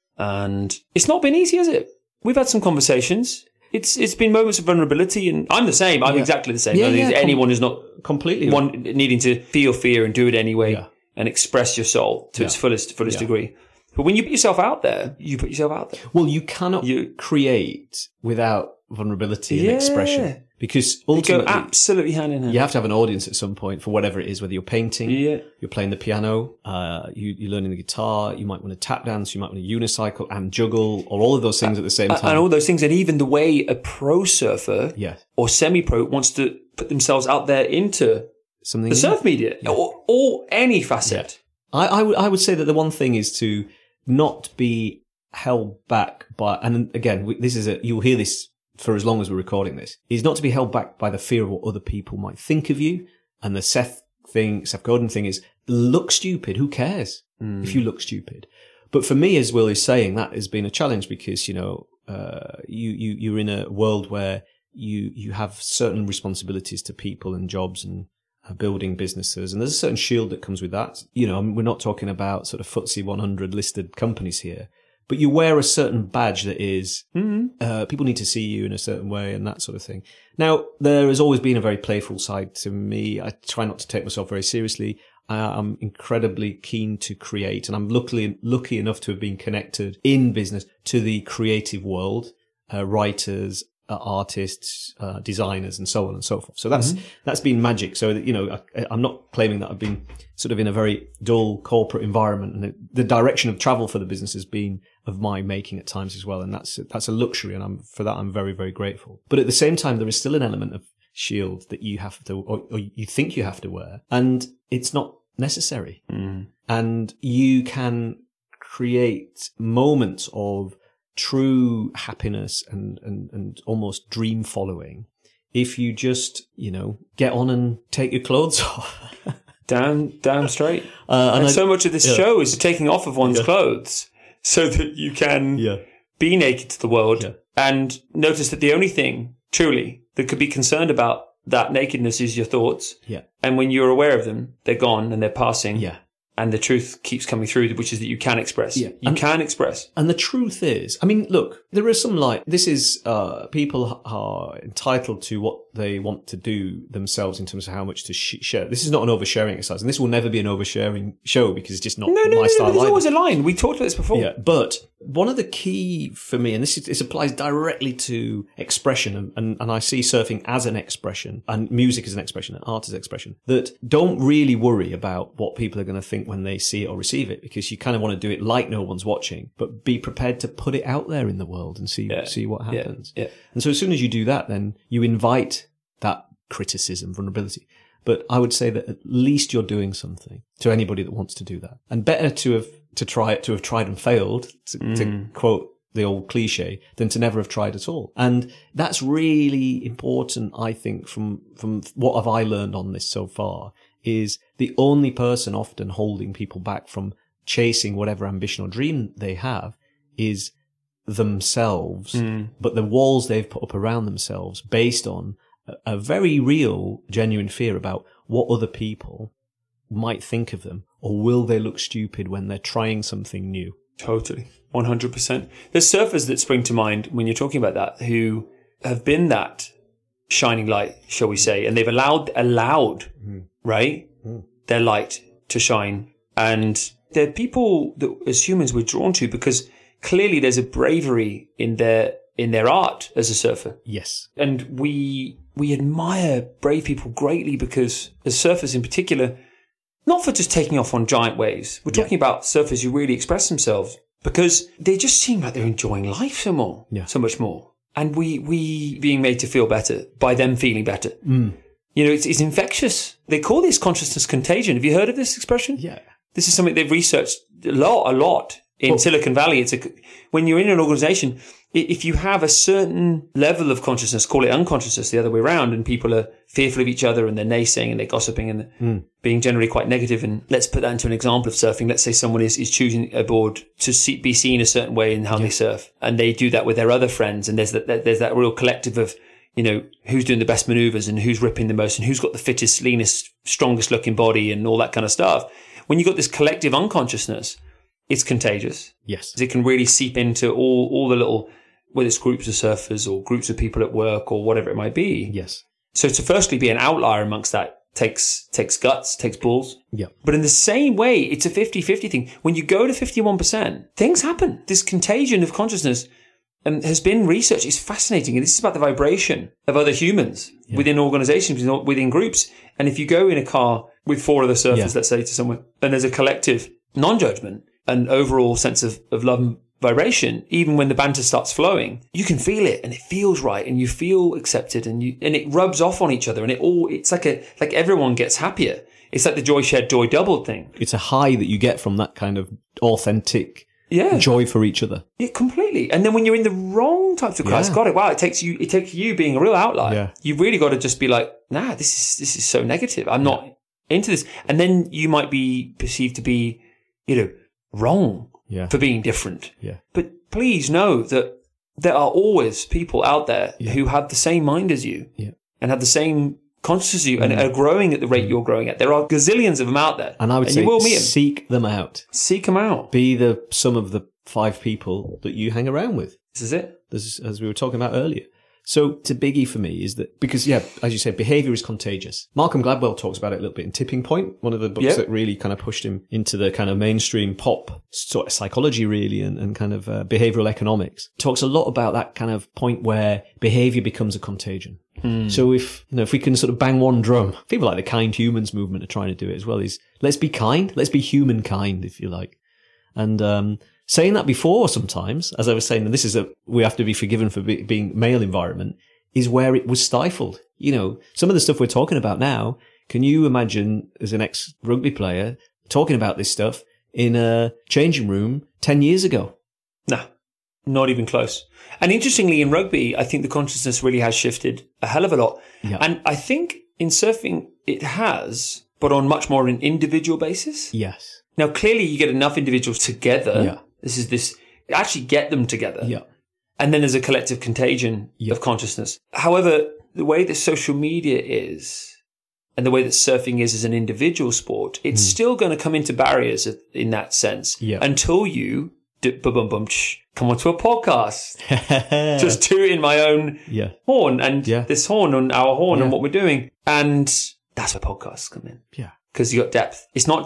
And it's not been easy, has it? We've had some conversations. It's it's been moments of vulnerability, and I'm the same. I'm yeah. exactly the same. Yeah, yeah, anyone com- is not completely one right. needing to feel fear and do it anyway yeah. and express your soul to yeah. its fullest fullest yeah. degree. But when you put yourself out there, you put yourself out there. Well, you cannot you, create without vulnerability yeah. and expression. Because ultimately, they go absolutely hand in hand. You have to have an audience at some point for whatever it is, whether you're painting, yeah. you're playing the piano, uh, you, you're learning the guitar, you might want to tap dance, you might want to unicycle and juggle, or all of those things at the same time. And all those things, and even the way a pro surfer yeah. or semi-pro wants to put themselves out there into something the surf media, yeah. or, or any facet. Yeah. I, I, w- I would say that the one thing is to not be held back by, and again, this is a, you'll hear this for as long as we're recording this, is not to be held back by the fear of what other people might think of you. And the Seth thing, Seth Godin thing is, look stupid. Who cares mm. if you look stupid? But for me, as Will is saying, that has been a challenge because, you know, uh, you, you, you're in a world where you, you have certain responsibilities to people and jobs and uh, building businesses. And there's a certain shield that comes with that. You know, we're not talking about sort of F T S E one hundred listed companies here. But you wear a certain badge that is, mm-hmm. uh, people need to see you in a certain way and that sort of thing. Now, there has always been a very playful side to me. I try not to take myself very seriously. I, I'm incredibly keen to create, and I'm luckily lucky enough to have been connected in business to the creative world, uh, writers, uh, artists, uh, designers, and so on and so forth. So that's, mm-hmm. that's been magic. So that, you know, I, I'm not claiming that I've been sort of in a very dull corporate environment, and the, the direction of travel for the business has been of my making at times as well. And that's, that's a luxury. And I'm, for that, I'm very, very grateful. But at the same time, there is still an element of shield that you have to, or, or you think you have to wear, and it's not necessary. Mm. And you can create moments of true happiness and, and, and almost dream following if you just, you know, get on and take your clothes off. Damn, damn straight. Uh, and and I, so much of this yeah. show is taking off of one's yeah. clothes so that you can yeah. be naked to the world yeah. and notice that the only thing truly that could be concerned about that nakedness is your thoughts. Yeah. And when you're aware of them, they're gone and they're passing. Yeah. And the truth keeps coming through, which is that you can express. Yeah. You and, can express. And the truth is, I mean, look, there is some like, this is, uh, people are entitled to what they want to do themselves in terms of how much to sh- share. This is not an oversharing exercise, and this will never be an oversharing show because it's just not no, no, my no, style. No, there's either. always a line. We talked about this before. Yeah. But one of the key for me, and this, is, this applies directly to expression, and, and, and I see surfing as an expression, and music as an expression, and art as an expression, that don't really worry about what people are going to think when they see it or receive it, because you kind of want to do it like no one's watching, but be prepared to put it out there in the world and see, yeah. see what happens. Yeah. Yeah. And so as soon as you do that, then you invite that criticism, vulnerability. But I would say that at least you're doing something to anybody that wants to do that. And better to have to try it, to have tried and failed, to, mm. to quote the old cliche, than to never have tried at all. And that's really important, I think, from from what have I learned on this so far, is the only person often holding people back from chasing whatever ambition or dream they have is themselves, mm. but the walls they've put up around themselves based on a very real, genuine fear about what other people might think of them, or will they look stupid when they're trying something new? Totally. one hundred percent. There's surfers that spring to mind when you're talking about that who have been that shining light, shall we say, and they've allowed, allowed, mm. right, mm. their light to shine. And they're people that as humans we're drawn to because clearly there's a bravery in their in their art as a surfer. Yes. And we we admire brave people greatly because, as surfers in particular, not for just taking off on giant waves. We're yeah. talking about surfers who really express themselves because they just seem like they're enjoying life so more, yeah. so much more. And we we being made to feel better by them feeling better. Mm. You know, it's, it's infectious. They call this consciousness contagion. Have you heard of this expression? Yeah. This is something they've researched a lot, a lot in well, Silicon Valley. It's a, when you're in an organization, if you have a certain level of consciousness, call it unconsciousness, the other way around, and people are fearful of each other and they're naysaying and they're gossiping and mm. being generally quite negative. And let's put that into an example of surfing. Let's say someone is, is choosing a board to see, be seen a certain way in how yeah. they surf, and they do that with their other friends. And there's that, there's that real collective of, you know, who's doing the best maneuvers and who's ripping the most and who's got the fittest, leanest, strongest looking body and all that kind of stuff. When you've got this collective unconsciousness, it's contagious. Yes. It can really seep into all, all the little, whether it's groups of surfers or groups of people at work or whatever it might be. Yes. So to firstly be an outlier amongst that takes takes guts, takes balls. Yeah. But in the same way, it's a fifty-fifty thing. When you go to fifty-one percent, things happen. This contagion of consciousness um, has been researched. It's fascinating. And this is about the vibration of other humans yeah. within organizations, within groups. And if you go in a car with four other surfers, yeah. let's say, to somewhere, and there's a collective non-judgment, an overall sense of, of love and vibration, even when the banter starts flowing, you can feel it and it feels right and you feel accepted and you, and it rubs off on each other and it all, it's like a, like everyone gets happier. It's like the joy shared, joy doubled thing. It's a high that you get from that kind of authentic yeah. joy for each other. Yeah, completely. And then when you're in the wrong types of cars, yeah. got it. Wow. It takes you, it takes you being a real outlier. Yeah. You've really got to just be like, nah, this is, this is so negative. I'm not yeah. into this. And then you might be perceived to be, you know, wrong. Yeah. For being different. Yeah. But please know that there are always people out there yeah. who have the same mind as you yeah. and have the same consciousness as you mm. and are growing at the rate mm. you're growing at. There are gazillions of them out there. And I would and say you will meet them. Seek them out. Seek them out. Be the sum of the five people that you hang around with. This is it. This is, as we were talking about earlier. So it's a biggie for me is that, because, yeah, as you said, behavior is contagious. Malcolm Gladwell talks about it a little bit in Tipping Point, one of the books yep. that really kind of pushed him into the kind of mainstream pop sort of psychology, really, and, and kind of uh, behavioral economics. Talks a lot about that kind of point where behavior becomes a contagion. Hmm. So if, you know, if we can sort of bang one drum, people like the Kind Humans movement are trying to do it as well, is let's be kind, let's be humankind, if you like. And, um, saying that before sometimes, as I was saying, and this is a, we have to be forgiven for be, being male environment, is where it was stifled. You know, some of the stuff we're talking about now, can you imagine as an ex-rugby player talking about this stuff in a changing room ten years ago? No, not even close. And interestingly, in rugby, I think the consciousness really has shifted a hell of a lot. Yeah. And I think in surfing, it has, but on much more an individual basis. Yes. Now, clearly you get enough individuals together. Yeah. This is this, actually get them together. Yeah. And then there's a collective contagion yeah. of consciousness. However, the way that social media is and the way that surfing is as an individual sport, it's mm. still going to come into barriers in that sense yeah. until you do, bum, bum, bum, shh, come onto a podcast. Just tooting my own yeah. horn and yeah. this horn and our horn yeah. and what we're doing. And that's where podcasts come in. Yeah. Because you got depth. It's not just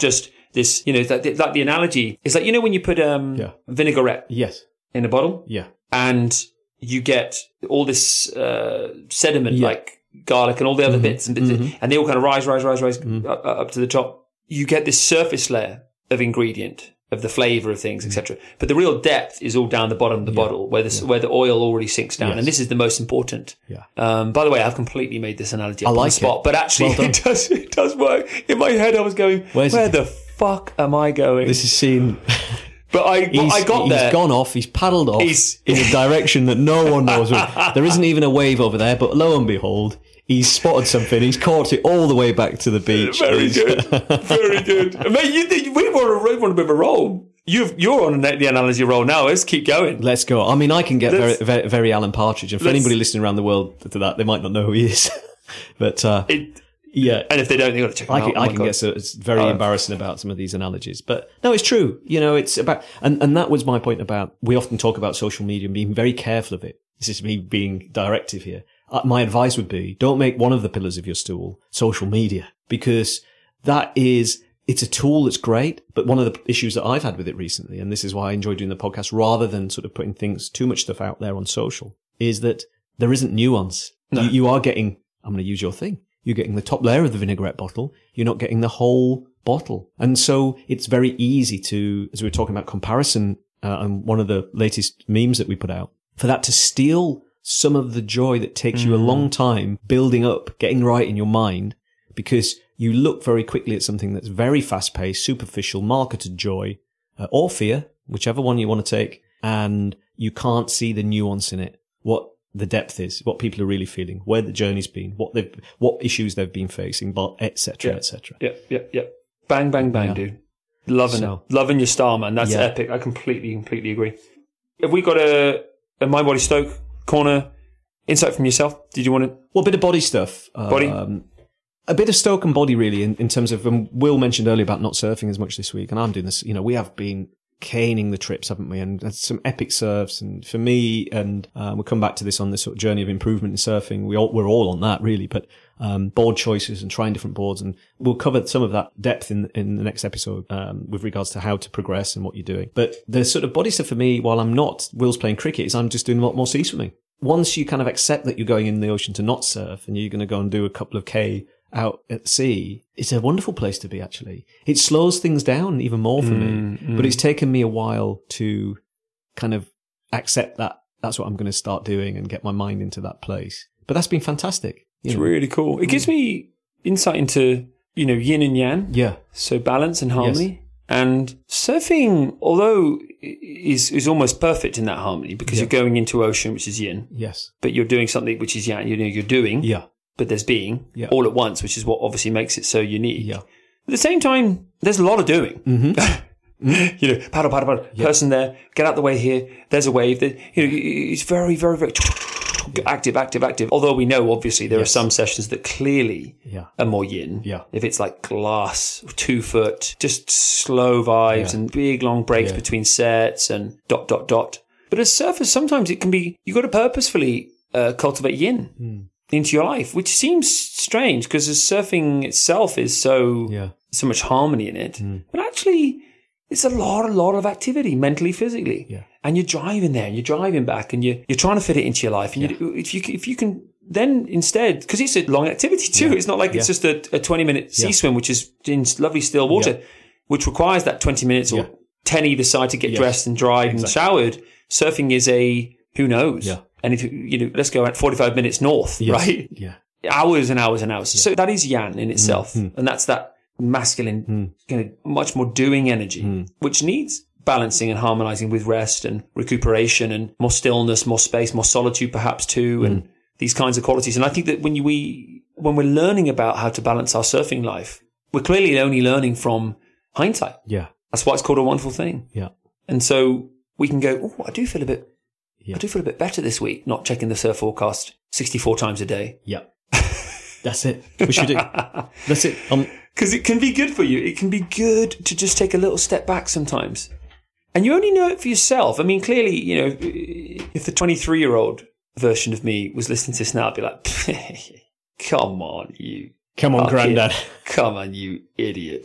this, you know, like the, like the analogy is like, you know, when you put um, Yeah. vinaigrette Yes. in a bottle Yeah. and you get all this uh, sediment Yeah. like garlic and all the other Mhm. bits and bits, Mhm. and they all kind of rise, rise, rise, rise Mhm. up, up to the top. You get this surface layer of ingredient, of the flavor of things, et cetera. But the real depth is all down the bottom of the Yeah. bottle, where the Yeah. where the oil already sinks down. Yes. And this is the most important. Yeah. Um, by the way, I've completely made this analogy up I on like the spot, it. but actually, Well done. it does it does work. In my head, I was going, Where's "Where it? the fuck am I going?" This is seen. but I, but He's, I got he's there. gone off. He's paddled off He's- in a direction that no one knows. There isn't even a wave over there, but lo and behold, he's spotted something. He's caught it all the way back to the beach. Very He's- good, very good, mate. You, think- we want a, we want a bit of a roll. You've, you're on the analogy roll now. Let's keep going. Let's go. I mean, I can get very, Let's- very, very Alan Partridge, and for Let's- anybody listening around the world to that, they might not know who he is. But uh, It, yeah, and if they don't, they got to check him I out. can, Oh I my can God. get so it's very Oh. embarrassing about some of these analogies, but no, it's true. You know, it's about, and, and that was my point about, we often talk about social media and being very careful of it. This is me being directive here. Uh, my advice would be, don't make one of the pillars of your stool social media, because that is, it's a tool that's great, but one of the issues that I've had with it recently, and this is why I enjoy doing the podcast rather than sort of putting things, too much stuff out there on social, is that there isn't nuance. No. You, you are getting, I'm going to use your thing. You're getting the top layer of the vinaigrette bottle. You're not getting the whole bottle. And so it's very easy to, as we were talking about comparison, uh, and one of the latest memes that we put out, for that to steal some of the joy that takes you a long time building up, getting right in your mind, because you look very quickly at something that's very fast paced, superficial, marketed joy, uh, or fear, whichever one you want to take, and you can't see the nuance in it. What the depth is, what people are really feeling, where the journey's been, what they've, what issues they've been facing, but et cetera, Yeah. et cetera. Yeah, yeah, yeah. Bang, bang, bang, Yeah. dude. Loving So- it. Loving your style, man. That's Yeah. epic. I completely, completely agree. Have we got a, a My Body Stoke corner insight from yourself? Did you want to? Well, a bit of body stuff. Body? Um, a bit of Stoke and body, really, in, in terms of, um, Will mentioned earlier about not surfing as much this week, and I'm doing this, you know, we have been caning the trips, haven't we? And that's some epic surfs. And for me, and uh, we'll come back to this on this sort of journey of improvement in surfing. We all, we're all on that, really, but um, board choices and trying different boards. And we'll cover some of that depth in in the next episode um, with regards to how to progress and what you're doing. But the sort of body stuff for me, while I'm not, Will's playing cricket, is I'm just doing a lot more sea swimming. Once you kind of accept that you're going in the ocean to not surf and you're going to go and do a couple of K out at sea, it's a wonderful place to be, actually. It slows things down even more for me, but it's taken me a while to kind of accept that that's what I'm going to start doing and get my mind into that place. But that's been fantastic. You It's know. really cool. It gives me insight into, you know, yin and yang. Yeah. So balance and harmony. And surfing, although is is almost perfect in that harmony, because Yeah. you're going into ocean, which is yin, Yes. but you're doing something which is yang. You know, you're doing, Yeah. but there's being Yeah. all at once, which is what obviously makes it so unique. Yeah. At the same time, there's a lot of doing. Mm-hmm. You know, paddle, paddle, paddle. Person there, get out the way here. There's a wave. There, you know, it's very, very, very active, active, active. Although we know, obviously, there Yes. are some sessions that clearly Yeah. are more yin. Yeah. If it's like glass, two foot, just slow vibes Yeah. and big long breaks Yeah. between sets and dot, dot, dot. But as surfers, sometimes it can be, you've got to purposefully uh, cultivate yin Mm. into your life, which seems strange because as surfing itself is so, Yeah. so much harmony in it. Mm. But actually, it's a lot, a lot of activity, mentally, physically. Yeah. And you're driving there and you're driving back and you're, you're trying to fit it into your life. And you, if you, if you can then instead, because it's a long activity too, Yeah. it's not like it's Yeah. just a, a twenty minute sea Yeah. swim, which is in lovely still water, Yeah. which requires that twenty minutes or Yeah. ten either side to get Yes. dressed and dried and showered. Surfing is a, who knows? Yeah. And if you, you know, let's go at forty-five minutes north, Yes. right? Yeah. Hours and hours and hours. So that is yang in itself. Mm. And that's that masculine, Mm. kind of much more doing energy, Mm. which needs balancing and harmonizing with rest and recuperation and more stillness, more space, more solitude perhaps too, and these kinds of qualities. And I think that when you, we, when we're learning about how to balance our surfing life, we're clearly only learning from hindsight. Yeah. That's why it's called a wonderful thing. Yeah. And so we can go, oh, I do feel a bit, Yeah. I do feel a bit better this week, not checking the surf forecast sixty-four times a day. Yeah. That's it. We should do. That's it. Um, Because it can be good for you. It can be good to just take a little step back sometimes. And you only know it for yourself. I mean, clearly, you know, if the twenty-three-year-old version of me was listening to this now, I'd be like, come on, you. come on, fucking- Grandad. Come on, you idiot.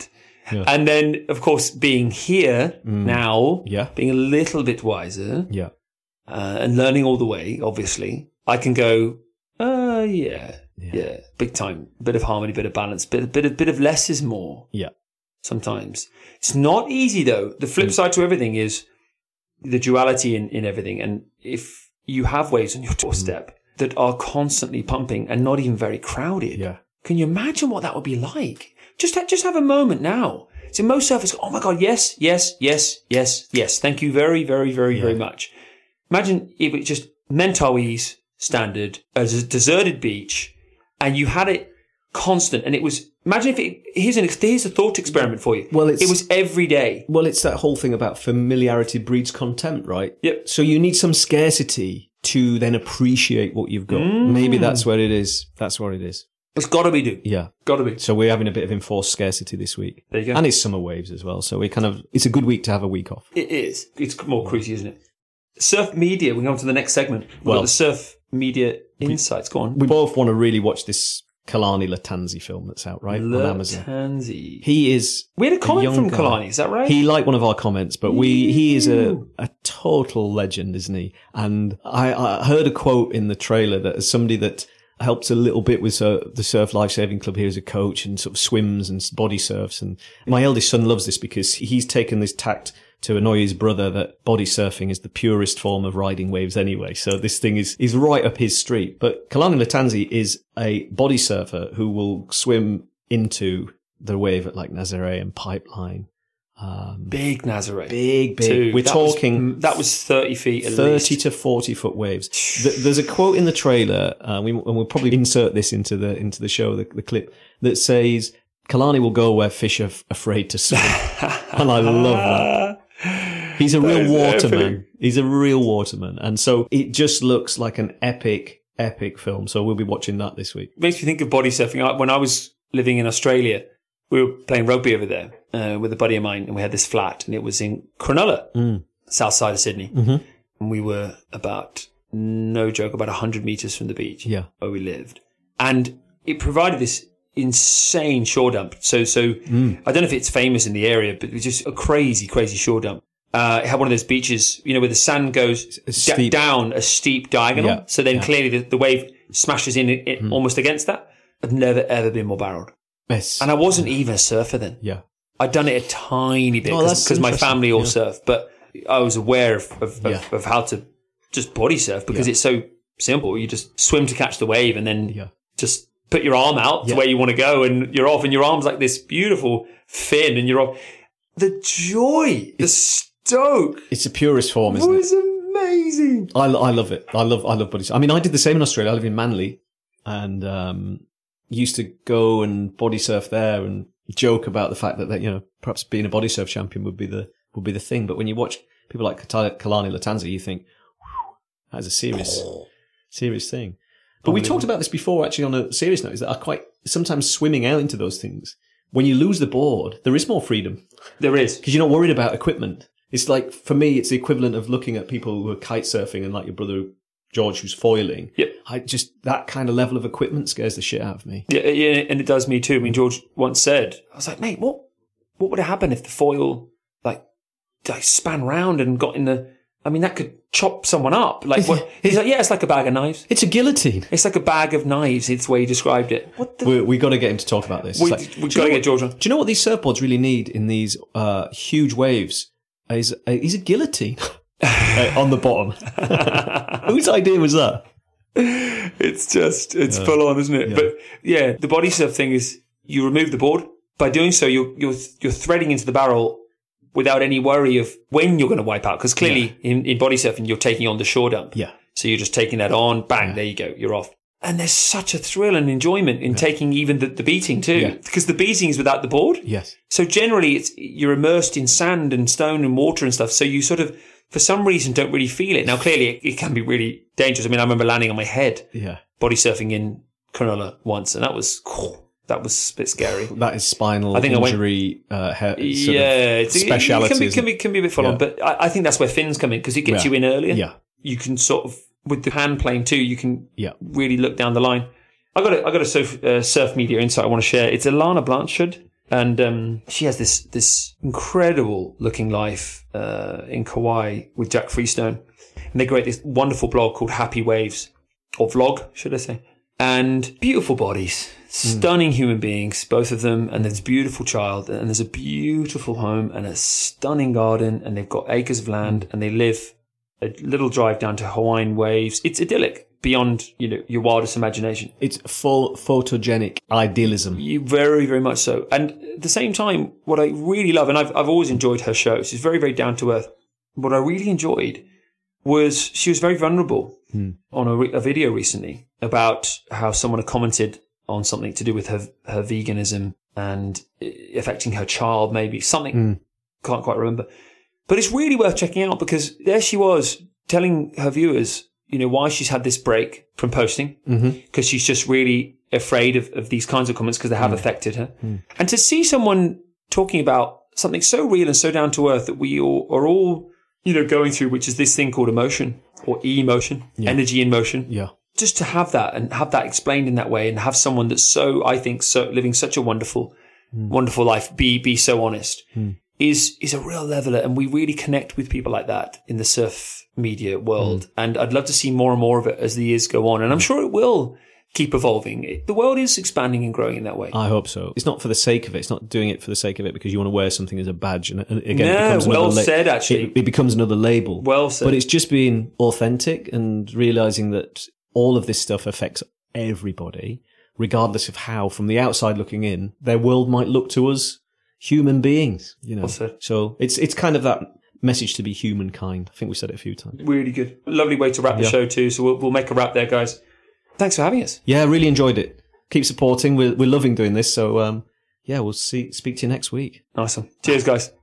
Yeah. And then, of course, being here now, Yeah. being a little bit wiser Yeah. uh, and learning all the way, obviously, I can go, uh, yeah, Yeah. yeah, big time. Bit of harmony, bit of balance, bit, bit, of, bit of less is more. Yeah. Sometimes. It's not easy, though. The flip side to everything is the duality in, in everything. And if you have waves on your doorstep that are constantly pumping and not even very crowded, Yeah. can you imagine what that would be like? Just, ha- just have a moment now. So most surfers go, oh my God, yes, yes, yes, yes, yes. Thank you very, very, very, Yeah. very much. Imagine if it just Mentawais standard, a des- deserted beach, and you had it constant, and it was, imagine if it, here's, an, here's a thought experiment for you. Well, it's- it was every day. Well, it's that whole thing about familiarity breeds contempt, right? Yep. So you need some scarcity to then appreciate what you've got. Mm. Maybe that's where it is. That's what it is. It's got to be, dude. Yeah. Got to be. So we're having a bit of enforced scarcity this week. There you go. And it's summer waves as well. So we kind of, it's a good week to have a week off. It is. It's more cruisy, isn't it? Surf media. We can go on to the next segment. We've Well- got the surf media insights. Go on. We both want to really watch this Kalani Latanzi film that's out, right? On Amazon. Latanzi. He is. We had a comment young from guy. Kalani. Is that right? He liked one of our comments, but we he is a, a total legend, isn't he? And I, I heard a quote in the trailer that as somebody that helps a little bit with uh, the Surf Life Saving Club here as a coach and sort of swims and body surfs. And my eldest son loves this because he's taken this tact to annoy his brother that body surfing is the purest form of riding waves anyway. So this thing is, is right up his street. But Kalani Latanzi is a body surfer who will swim into the wave at like Nazare and Pipeline. Um, Big Nazareth. big, big. Too. We're That talking was, that was thirty feet at thirty least. to forty foot waves. Th- There's a quote in the trailer, uh, we, and we'll probably insert this into the into the show, the, the clip that says, "Kalani will go where fish are f- afraid to swim," and I love that. He's a That real is waterman. epic. He's a real waterman, and so it just looks like an epic, epic film. So we'll be watching that this week. Makes me think of body surfing. I- When I was living in Australia, we were playing rugby over there uh, with a buddy of mine, and we had this flat, and it was in Cronulla, Mm. south side of Sydney. Mm-hmm. And we were about, no joke, about one hundred metres from the beach Yeah. where we lived. And it provided this insane shore dump. So, so Mm. I don't know if it's famous in the area, but it was just a crazy, crazy shore dump. Uh, it had one of those beaches, you know, where the sand goes d- steep. down a steep diagonal. Yeah. So then Yeah. clearly the, the wave smashes in it, Mm. almost against that. I've never, ever been more barreled. Yes. And I wasn't even a surfer then. yeah. I'd done it a tiny bit Oh, because that's my interesting. family all Yeah. surf, but I was aware of, of, Yeah. of, of how to just body surf because Yeah. it's so simple. You just swim to catch the wave and then Yeah. just put your arm out to Yeah. where you want to go and you're off and your arm's like this beautiful fin and you're off. The joy, the stoke It's the purest form, isn't it? was amazing. I, I love it. I love I love body surf. I mean, I did the same in Australia. I live in Manly, and um, used to go and body surf there, and joke about the fact that, that you know perhaps being a body surf champion would be the would be the thing. But when you watch people like Kata- Kalani Latanzi, you think, "Whew, that's a serious serious thing." But we talked about this before, actually, on a serious note. Is that I quite sometimes swimming out into those things. When you lose the board, there is more freedom There is. because you're not worried about equipment. It's like, for me, it's the equivalent of looking at people who are kite surfing and like your brother George who's foiling. Yep. I just, that kind of level of equipment scares the shit out of me. Yeah, yeah, and it does me too. I mean, George once said, I was like, mate, what what would have happened if the foil like, like span round and got in the, I mean, that could chop someone up. Like, what? He's like, yeah, it's like a bag of knives. It's a guillotine. It's like a bag of knives. It's the way he described it. What the? We we got to get him to talk about this. We, It's like, we've do you got to know get George on. what- Do you know what these surfboards really need in these uh, huge waves? Is a, is a guillotine uh, on the bottom. Whose idea was that? It's just, it's full on, isn't it? Yeah. But yeah, the body surf thing is you remove the board. By doing so, you're, you're, you're threading into the barrel without any worry of when you're going to wipe out. Because clearly in, in body surfing, you're taking on the shore dump. Yeah. So you're just taking that on, bang, there you go, you're off. And there's such a thrill and enjoyment in taking even the, the beating too. Yeah. Because the beating is without the board. Yes. So generally it's, you're immersed in sand and stone and water and stuff. So you sort of, for some reason, don't really feel it. Now, clearly it, it can be really dangerous. I mean, I remember landing on my head, Yeah. body surfing in Cronulla once, and that was, that was a bit scary. That is spinal I think I went- injury uh, he- sort Yeah, of it's, it speciality. can be, isn't can it? be, can be a bit full Yeah. on, but I, I think that's where fins come in because it gets Yeah. you in earlier. Yeah. You can sort of, with the hand playing too, you can Yeah. really look down the line. I got a, I got a surf, uh, surf media insight I want to share. It's Alana Blanchard. And um, she has this this incredible looking life uh, in Kauai with Jack Freestone. And they create this wonderful blog called Happy Waves, or vlog, should I say. And beautiful bodies, stunning mm. human beings, both of them. And there's a beautiful child, and there's a beautiful home and a stunning garden, and they've got acres of land, and they live a little drive down to Hawaiian waves. It's idyllic beyond, you know, your wildest imagination. It's full photogenic idealism. You, very, very much so. And at the same time, what I really love, and I've I've always enjoyed her show. She's very, very down to earth. What I really enjoyed was she was very vulnerable hmm. on a, re- a video recently about how someone had commented on something to do with her her veganism and affecting her child, maybe something. Hmm. Can't quite remember. But it's really worth checking out, because there she was telling her viewers, you know, why she's had this break from posting, because mm-hmm. she's just really afraid of, of these kinds of comments because they have mm. affected her. Mm. And to see someone talking about something so real and so down to earth that we all are all, you know, going through, which is this thing called emotion or emotion, yeah. energy in motion. Yeah. Just to have that and have that explained in that way, and have someone that's so, I think, so living such a wonderful, mm. wonderful life, be be so honest. Mm. is is a real leveler, and we really connect with people like that in the surf media world. Mm. And I'd love to see more and more of it as the years go on, and I'm sure it will keep evolving. It, the world is expanding and growing in that way. I hope so. It's not for the sake of it. It's not doing it for the sake of it because you want to wear something as a badge. And, and again, no, it becomes well another la- said, actually. It, it becomes another label. Well said. But it's just being authentic and realizing that all of this stuff affects everybody, regardless of how, from the outside looking in, their world might look to us human beings, you know. Well said. So it's it's kind of that message to be humankind. I think we said it a few times. Really good. Lovely way to wrap the yeah. show too. So we'll, we'll make a wrap there, guys. Thanks for having us. Yeah, really enjoyed it. Keep supporting. We're we're loving doing this. So um, yeah, we'll see. Speak to you next week. Awesome. Cheers, guys.